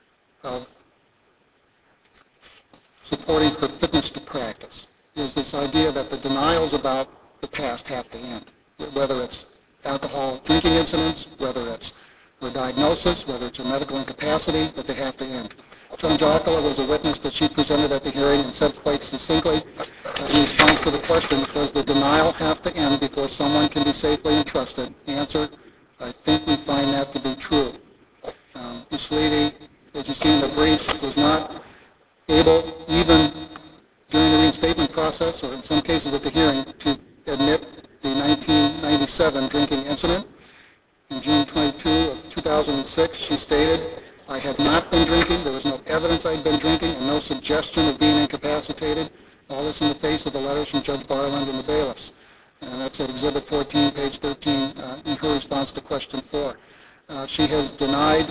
supporting her fitness to practice is this idea that the denials about the past have to end, whether it's alcohol drinking incidents, whether it's her diagnosis, whether it's her medical incapacity, that they have to end. Joan Jockola was a witness that she presented at the hearing and said quite succinctly in response to the question, does the denial have to end before someone can be safely entrusted? The answer, I think we find that to be true. Ms. Levy, as you see in the briefs, was not able, even during the reinstatement process, or in some cases at the hearing, to admit the 1997 drinking incident. In June 22 of 2006, she stated, I had not been drinking, there was no evidence I had been drinking, and no suggestion of being incapacitated. All this in the face of the letters from Judge Barland and the bailiffs. And that's at Exhibit 14, page 13, in her response to question 4. She has denied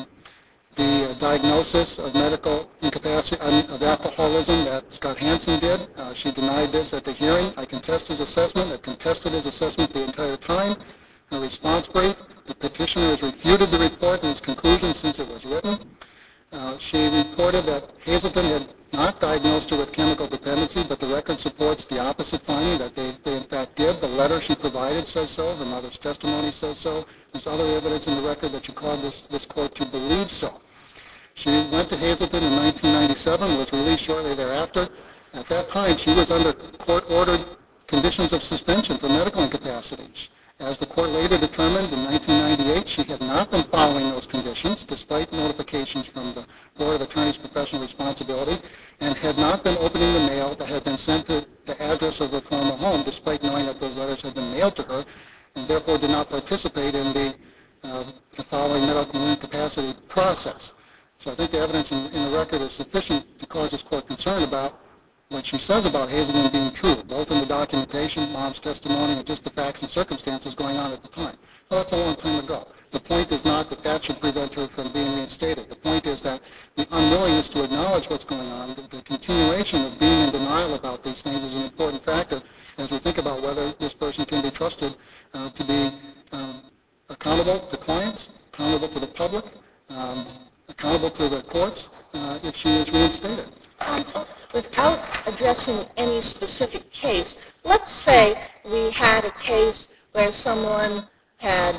the diagnosis of medical incapacity, of alcoholism that Scott Hansen did. She denied this at the hearing. I contest his assessment. I've contested his assessment the entire time. Her response brief, the petitioner has refuted the report and its conclusions since it was written. She reported that Hazelton had not diagnosed her with chemical dependency, but the record supports the opposite finding, that they in fact did. The letter she provided says so. Her mother's testimony says so. There's other evidence in the record that you called this court to believe so. She went to Hazelton in 1997, was released shortly thereafter. At that time, she was under court-ordered conditions of suspension for medical incapacity. As the court later determined in 1998, she had not been following those conditions, despite notifications from the Board of Attorneys' Professional Responsibility, and had not been opening the mail that had been sent to the address of her former home, despite knowing that those letters had been mailed to her, and therefore did not participate in the following medical incapacity process. So I think the evidence in the record is sufficient to cause this court concern about what she says about Hazelton being true, both in the documentation, mom's testimony, and just the facts and circumstances going on at the time. Well, that's a long time ago. The point is not that that should prevent her from being reinstated. The point is that the unwillingness to acknowledge what's going on, the continuation of being in denial about these things is an important factor as we think about whether this person can be trusted to be accountable to clients, accountable to the public, accountable to the courts if she is reinstated. Counsel, without addressing any specific case, let's say we had a case where someone had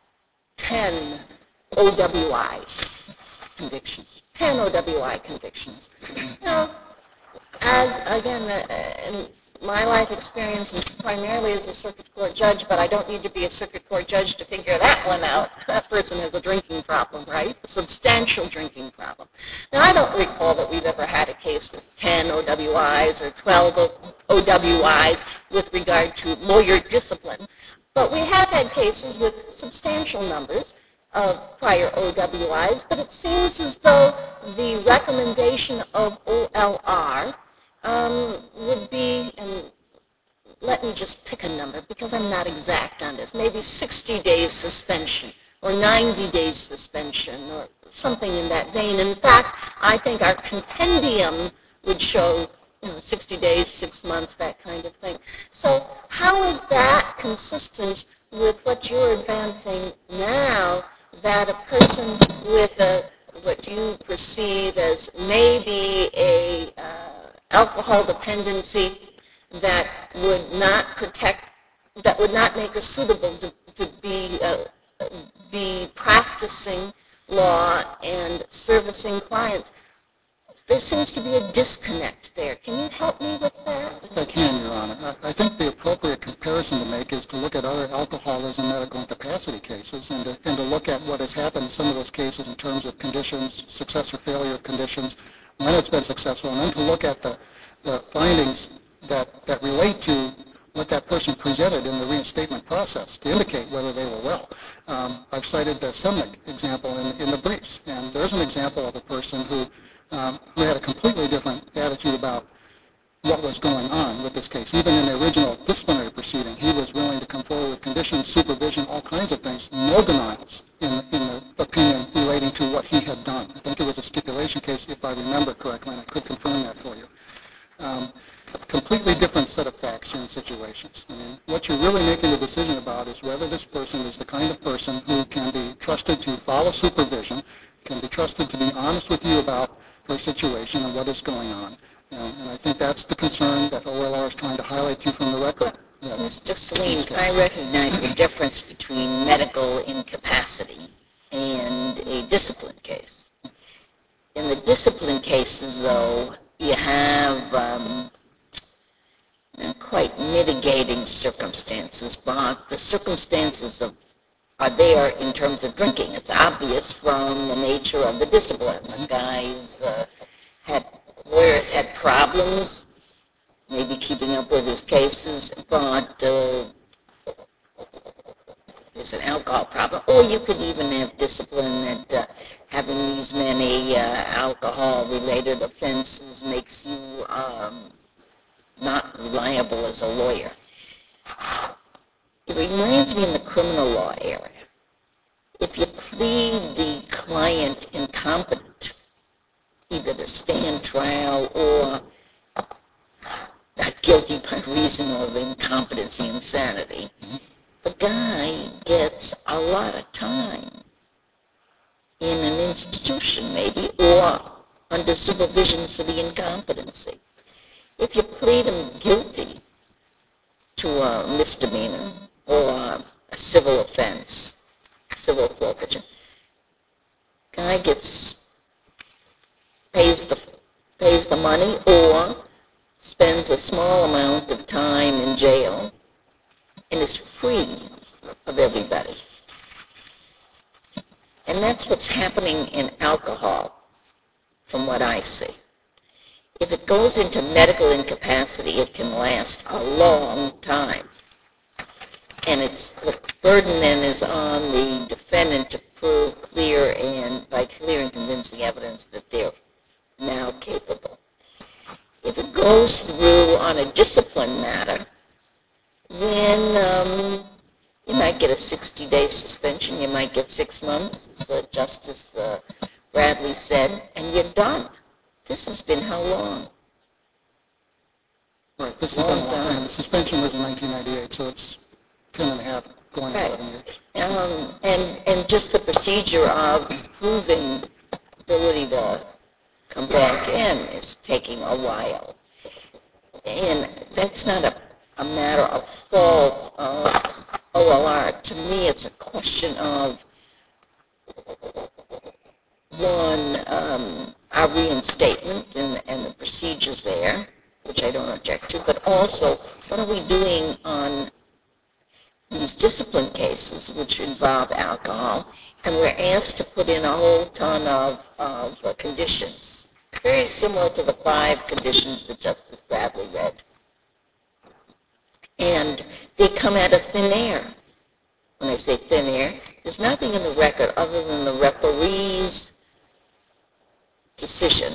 10 OWIs convictions, 10 OWI convictions. As, again, in my life experience is primarily as a circuit court judge, but I don't need to be a circuit court judge to figure that one out. That person has a drinking problem, right? A substantial drinking problem. Now, I don't recall that we've ever had a case with 10 OWIs or 12 OWIs with regard to lawyer discipline, but we have had cases with substantial numbers of prior OWIs, but it seems as though the recommendation of OLR would be, and let me just pick a number because I'm not exact on this, maybe 60 days suspension or 90 days suspension or something in that vein. In fact, I think our compendium would show 60 days, 6 months, that kind of thing. So how is that consistent with what you're advancing now, that a person with what you perceive as maybe a alcohol dependency that would not protect, that would not make us suitable to be practicing law and servicing clients? There seems to be a disconnect there. Can you help me with that? I can, Your Honor. I think the appropriate comparison to make is to look at other alcoholism medical incapacity cases and to look at what has happened in some of those cases in terms of conditions, success or failure of conditions, when it's been successful, and then to look at the findings that relate to what that person presented in the reinstatement process to indicate whether they were well. I've cited the Semnick example in the briefs, and there's an example of a person who had a completely different attitude about what was going on with this case. Even in the original disciplinary proceeding, he was willing to come forward with conditions, supervision, all kinds of things, no denials in the opinion relating to what he had done. I think it was a stipulation case, if I remember correctly, and I could confirm that for you. Completely different set of facts here and situations. I mean, what you're really making a decision about is whether this person is the kind of person who can be trusted to follow supervision, can be trusted to be honest with you about her situation and what is going on. And I think that's the concern that OLR is trying to highlight to you from the record. Mr. Salim, I recognize the difference between medical incapacity and a discipline case. In the discipline cases, though, you have quite mitigating circumstances, but the circumstances are there in terms of drinking. It's obvious from the nature of the discipline. The guys lawyers had problems, maybe keeping up with his cases, but there's an alcohol problem. Or you could even have discipline that having these many alcohol-related offenses makes you not reliable as a lawyer. It reminds me in the criminal law area. If you plead the client incompetent, either to stand trial or not guilty by reason of incompetency, insanity, the guy gets a lot of time in an institution maybe, or under supervision for the incompetency. If you plead him guilty to a misdemeanor or a civil offense, civil forfeiture, guy pays the money or spends a small amount of time in jail and is free of everybody. And that's what's happening in alcohol, from what I see. If it goes into medical incapacity, it can last a long time. And the burden then is on the defendant to prove by clear and convincing evidence that they're now capable. If it goes through on a discipline matter, then you might get a 60-day suspension, you might get 6 months, as Justice Bradley said, and you're done. This has been how long? Right, this has been a long time. The suspension was in 1998, so it's 10 and a half, going on 11 years. And just the procedure of proving ability to come back in is taking a while. And that's not a matter of fault of OLR. To me, it's a question of, one, our reinstatement and the procedures there, which I don't object to, but also what are we doing on these discipline cases which involve alcohol, and we're asked to put in a whole ton of conditions, very similar to the 5 conditions that Justice Bradley read. And they come out of thin air. When I say thin air, there's nothing in the record other than the referee's decision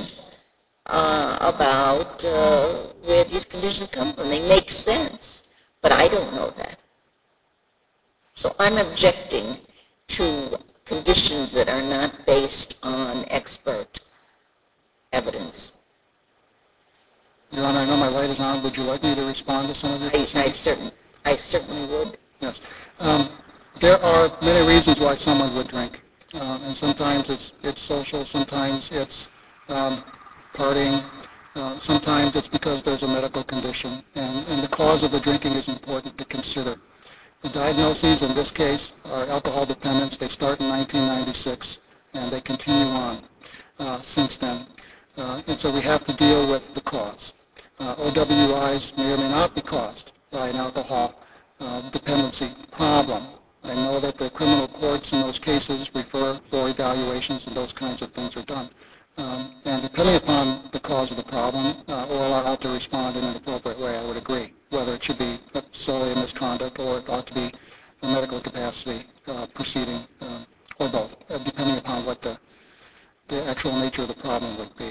about where these conditions come from. They make sense, but I don't know that. So I'm objecting to conditions that are not based on expert evidence. Your Honor, I know my light is on. Would you like me to respond to some of your concerns? I certainly would. Yes. There are many reasons why someone would drink. And sometimes it's social, sometimes it's partying, sometimes it's because there's a medical condition. And the cause of the drinking is important to consider. The diagnoses in this case are alcohol dependence. They start in 1996, and they continue on since then. And so we have to deal with the cause. OWIs may or may not be caused by an alcohol dependency problem. I know that the criminal courts in those cases refer for evaluations, and those kinds of things are done. And depending upon the cause of the problem, OLR ought to respond in an appropriate way, I would agree, whether it should be solely a misconduct or it ought to be a medical capacity proceeding, or both, depending upon what the actual nature of the problem would be.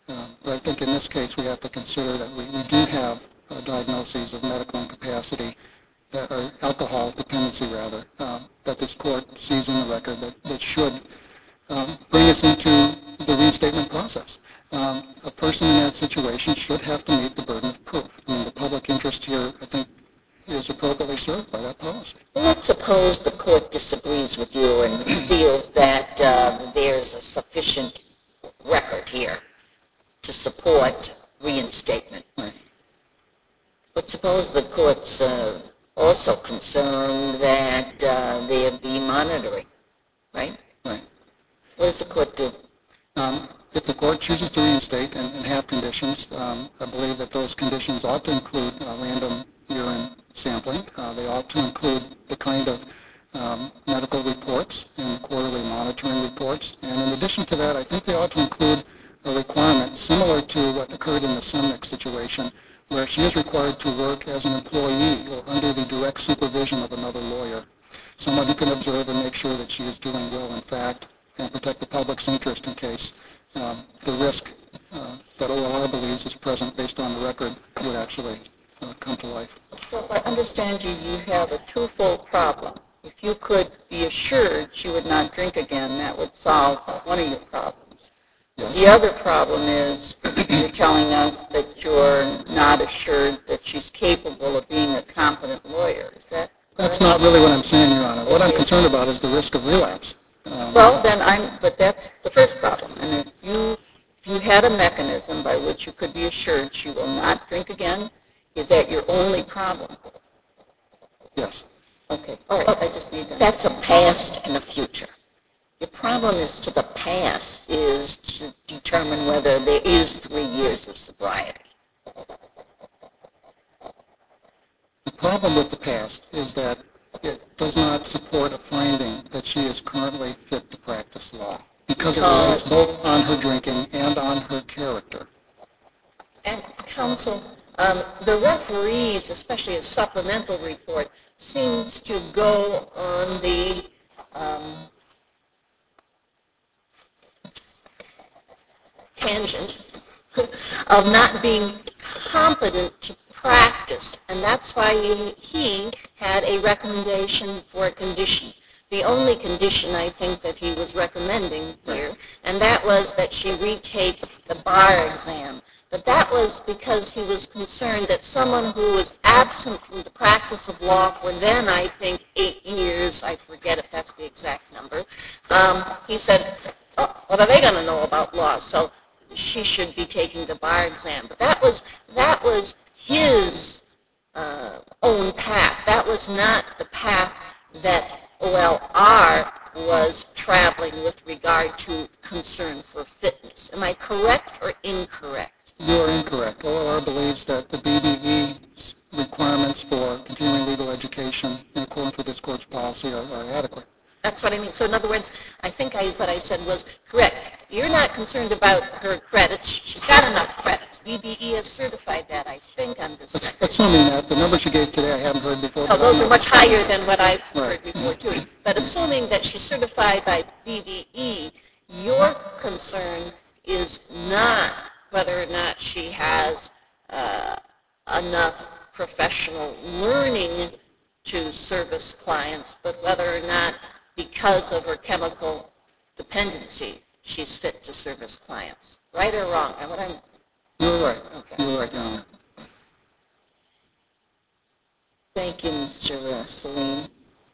But I think in this case we have to consider that we do have diagnoses of medical incapacity, or alcohol dependency rather, that this court sees in the record that should bring us into the reinstatement process. A person in that situation should have to meet the burden of proof. I mean, the public interest here, I think, is appropriately served by that policy. Let's suppose the court disagrees with you and feels that there's a sufficient record here to support reinstatement. Right. But suppose the court's also concerned that there be monitoring, right? Right. What does the court do? If the court chooses to reinstate and have conditions, I believe that those conditions ought to include random urine sampling. They ought to include the kind of medical reports and quarterly monitoring reports. And in addition to that, I think they ought to include a requirement similar to what occurred in the Sumnick situation, where she is required to work as an employee or under the direct supervision of another lawyer, someone who can observe and make sure that she is doing well in fact and protect the public's interest in case the risk that OLR believes is present based on the record would actually come to life. So if I understand you, you have a twofold problem. If you could be assured she would not drink again, that would solve one of your problems. Yes. The other problem is you're telling us that you're not assured that she's capable of being a competent lawyer. Is that That's correct? not really what I'm saying, Your Honor. What I'm concerned about is the risk of relapse. Well, but that's the first problem. And if you had a mechanism by which you could be assured she will not drink again, is that your only problem? Yes. Okay. All right. I just need to. That's a past and a future. Your problem is to the past is to determine whether there is 3 years of sobriety. The problem with the past is that it does not support a finding that she is currently fit to practice law because it relies both on her drinking and on her character. And counsel, the referees, especially a supplemental report, seems to go on the tangent of not being competent to practice, and that's why he had a recommendation for a condition. The only condition I think that he was recommending here, and that was that she retake the bar exam. But that was because he was concerned that someone who was absent from the practice of law for then, I think, 8 years, I forget if that's the exact number, he said, oh, what are they going to know about law? So she should be taking the bar exam. But that was his own path. That was not the path that OLR was traveling with regard to concern for fitness. Am I correct or incorrect? You are incorrect. OLR believes that the BDE's requirements for continuing legal education in accordance with this court's policy are adequate. That's what I mean. So in other words, I think what I said was correct. You're not concerned about her credits. She's got enough credits. BDE has certified that, I think, on this record. Assuming that, the numbers you gave today I haven't heard before. No, those are much higher than what I've heard Right. before, too. But assuming that she's certified by BDE, your concern is not whether or not she has enough professional learning to service clients, but whether or not, because of her chemical dependency, she's fit to service clients. Right or wrong? You're right. Okay. You're right, Your Honor. Thank you, Mr. Salim.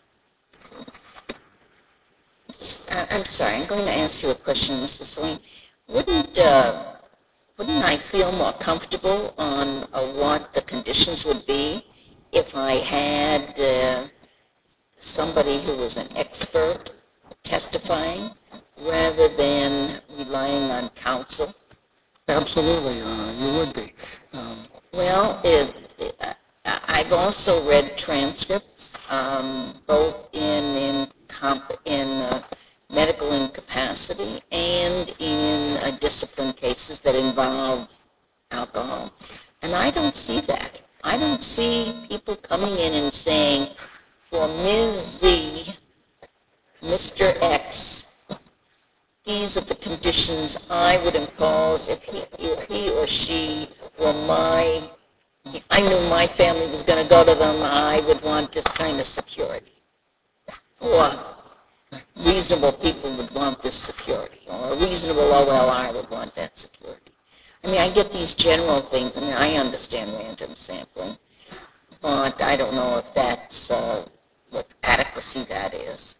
I'm sorry, I'm going to ask you a question, Mr. Salim. Wouldn't I feel more comfortable on what the conditions would be if I had somebody who was an expert testifying rather than relying on counsel? Absolutely, Your Honor. You would be. Well, I've also read transcripts, both in medical incapacity and in discipline cases that involve alcohol, and I don't see that. I don't see people coming in and saying, for Ms. Z, Mr. X, these are the conditions I would impose if he or she were if I knew my family was going to go to them, I would want this kind of security. Or reasonable people would want this security, or a reasonable OLR would want that security. I mean, I get these general things. I mean, I understand random sampling, but I don't know if that's what adequacy that is.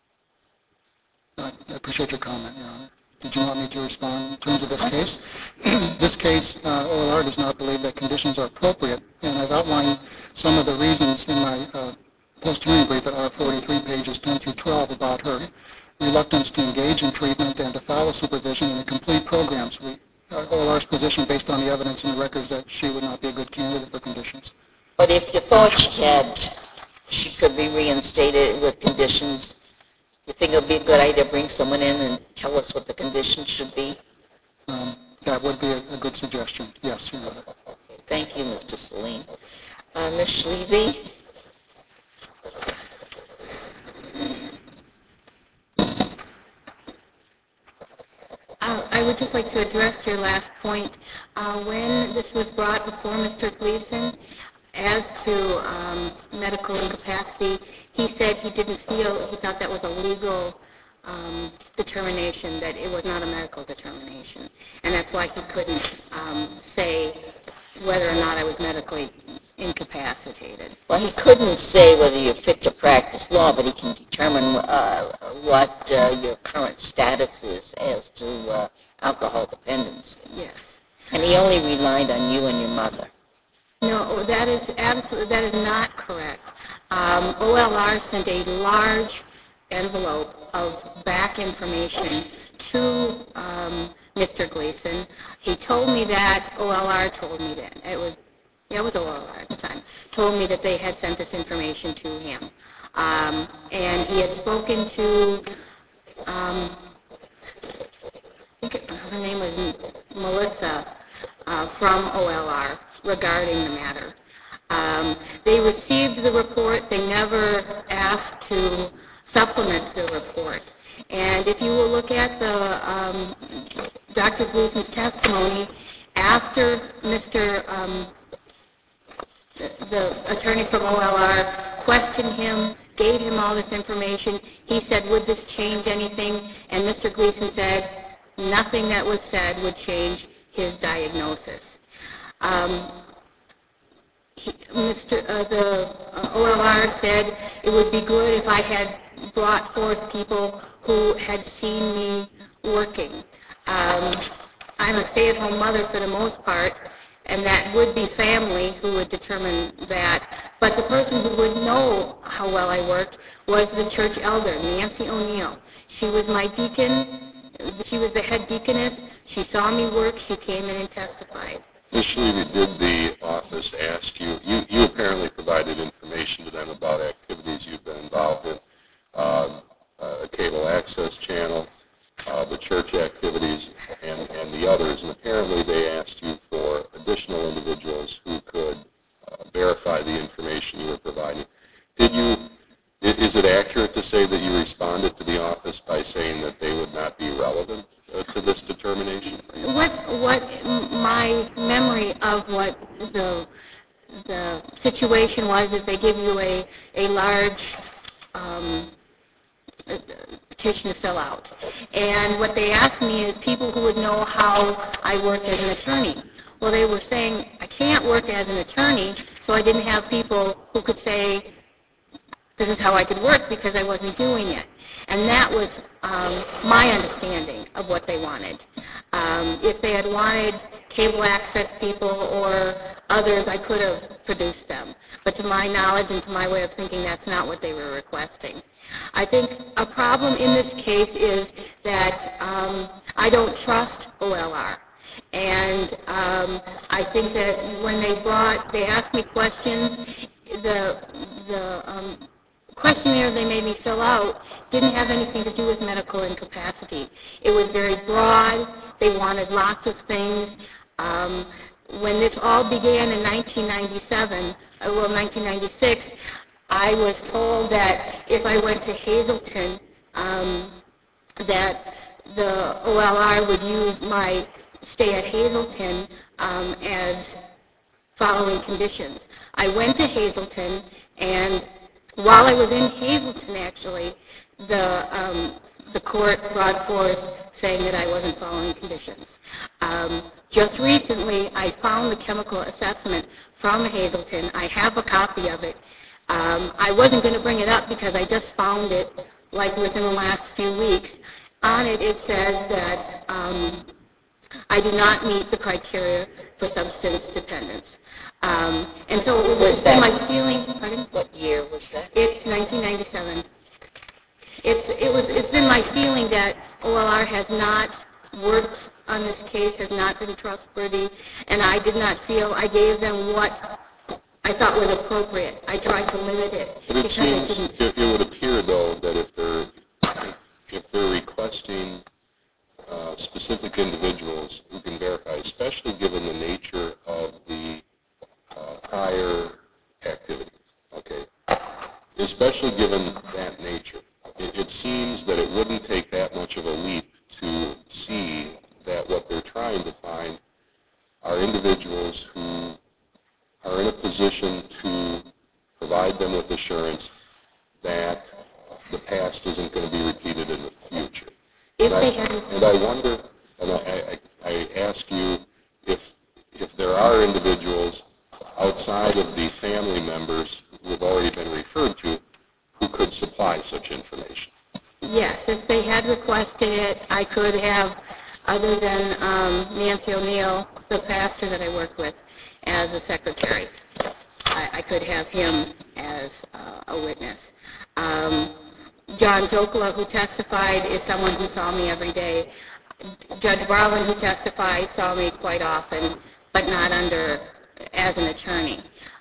I appreciate your comment, Your Honor. Did you want me to respond in terms of this case? This case, OLR does not believe that conditions are appropriate, and I've outlined some of the reasons in my post-hearing brief at R43, pages 10 through 12, about her reluctance to engage in treatment and to follow supervision and to complete programs. OLR's position, based on the evidence in the records, that she would not be a good candidate for conditions. But if you thought she could be reinstated with conditions, you think it would be a good idea to bring someone in and tell us what the conditions should be? That would be a good suggestion. Yes, Your Honor. Thank you, Mr. Saline. Ms. Schleve? I would just like to address your last point. When this was brought before Mr. Gleason, as to medical incapacity, he said he thought that was a legal determination, that it was not a medical determination. And that's why he couldn't say whether or not I was medically incapacitated. Well, he couldn't say whether you're fit to practice law, but he can determine what your current status is as to alcohol dependency. Yes. And he only relied on you and your mother. No, that is not correct. OLR sent a large envelope of back information to Mr. Gleason. He told me that, OLR told me that, it was OLR at the time, told me that they had sent this information to him. And he had spoken to, I think her name was Melissa from OLR regarding the matter. They received the report. They never asked to supplement the report. And if you will look at the Dr. Gleason's testimony, after the attorney from OLR questioned him, gave him all this information, he said, would this change anything? And Mr. Gleason said, nothing that was said would change his diagnosis. The OLR said it would be good if I had brought forth people who had seen me working. I'm a stay-at-home mother for the most part, and that would be family who would determine that. But the person who would know how well I worked was the church elder, Nancy O'Neill. She was my deacon. She was the head deaconess. She saw me work. She came in and testified. Ms. Schleve, did the office ask you, you apparently provided information to them about activities you've been involved in, a cable access channel, the church activities, and the others, and apparently they asked you for additional individuals who could verify the information you were providing. Is it accurate to say that you responded to the office by saying that they would not be relevant to this determination? What my memory of what the situation was is they give you a large petition to fill out. And what they asked me is people who would know how I work as an attorney. Well, they were saying I can't work as an attorney, so I didn't have people who could say this is how I could work because I wasn't doing it. And that was my understanding of what they wanted. If they had wanted cable access people or others, I could have produced them. But to my knowledge and to my way of thinking, that's not what they were requesting. I think a problem in this case is that I don't trust OLR. And I think that when they asked me questions, the questionnaire they made me fill out didn't have anything to do with medical incapacity. It was very broad. They wanted lots of things. When this all began in 1996, I was told that if I went to Hazleton, that the OLR would use my stay at Hazelton as following conditions. I went to Hazelton, and while I was in Hazelton, actually, the court brought forth saying that I wasn't following conditions. Just recently, I found the chemical assessment from Hazelton. I have a copy of it. I wasn't going to bring it up because I just found it like within the last few weeks. On it, it says that I do not meet the criteria for substance dependence. And so it's been my feeling, pardon? What year was that? It's 1997. It's been my feeling that OLR has not worked on this case, has not been trustworthy, and I did not feel I gave them what I thought was appropriate. I tried to limit it. But it seems, it would appear though that if they're requesting specific individuals who can verify, especially given the nature of the prior activity, okay, especially given that nature, it seems that it wouldn't take that much of a leap to see that what they're trying to find are individuals who are in a position to provide them with assurance that the past isn't going to be repeated in the future. And I wonder, and I ask you if there are individuals outside of the family members who have already been referred to who could supply such information. Yes, if they had requested it, I could have, other than Nancy O'Neill, the pastor that I work with, as a secretary. I could have him as a witness. John Zokla, who testified, is someone who saw me every day. Judge Barlin, who testified, saw me quite often, but not as an attorney.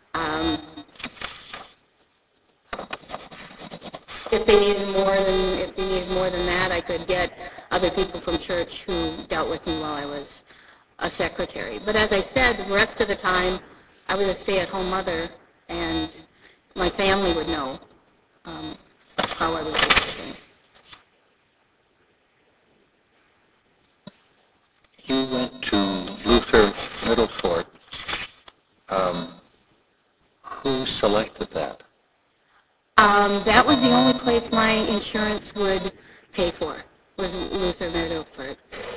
If they needed more than that, I could get other people from church who dealt with me while I was a secretary. But as I said, the rest of the time, I was a stay-at-home mother, and my family would know how I was behaving. You went to Luther Middlefort. Who selected that? That was the only place my insurance would pay for, was Luther Middlefort.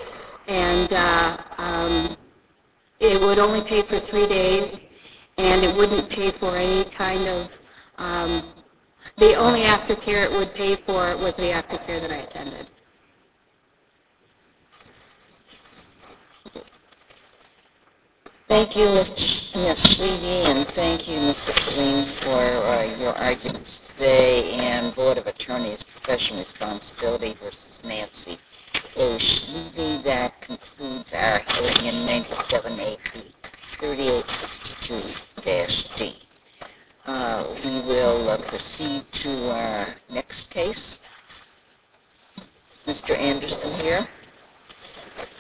And it would only pay for 3 days, and it wouldn't pay for any kind of, the only aftercare it would pay for was the aftercare that I attended. Thank you, Ms. Schlieve, and thank you, Mrs. Celine, for your arguments today, and Board of Attorneys Professional Responsibility versus Nancy A. Schlieve. That concludes our hearing in 97 AP 3862-D. We will proceed to our next case. Is Mr. Anderson here?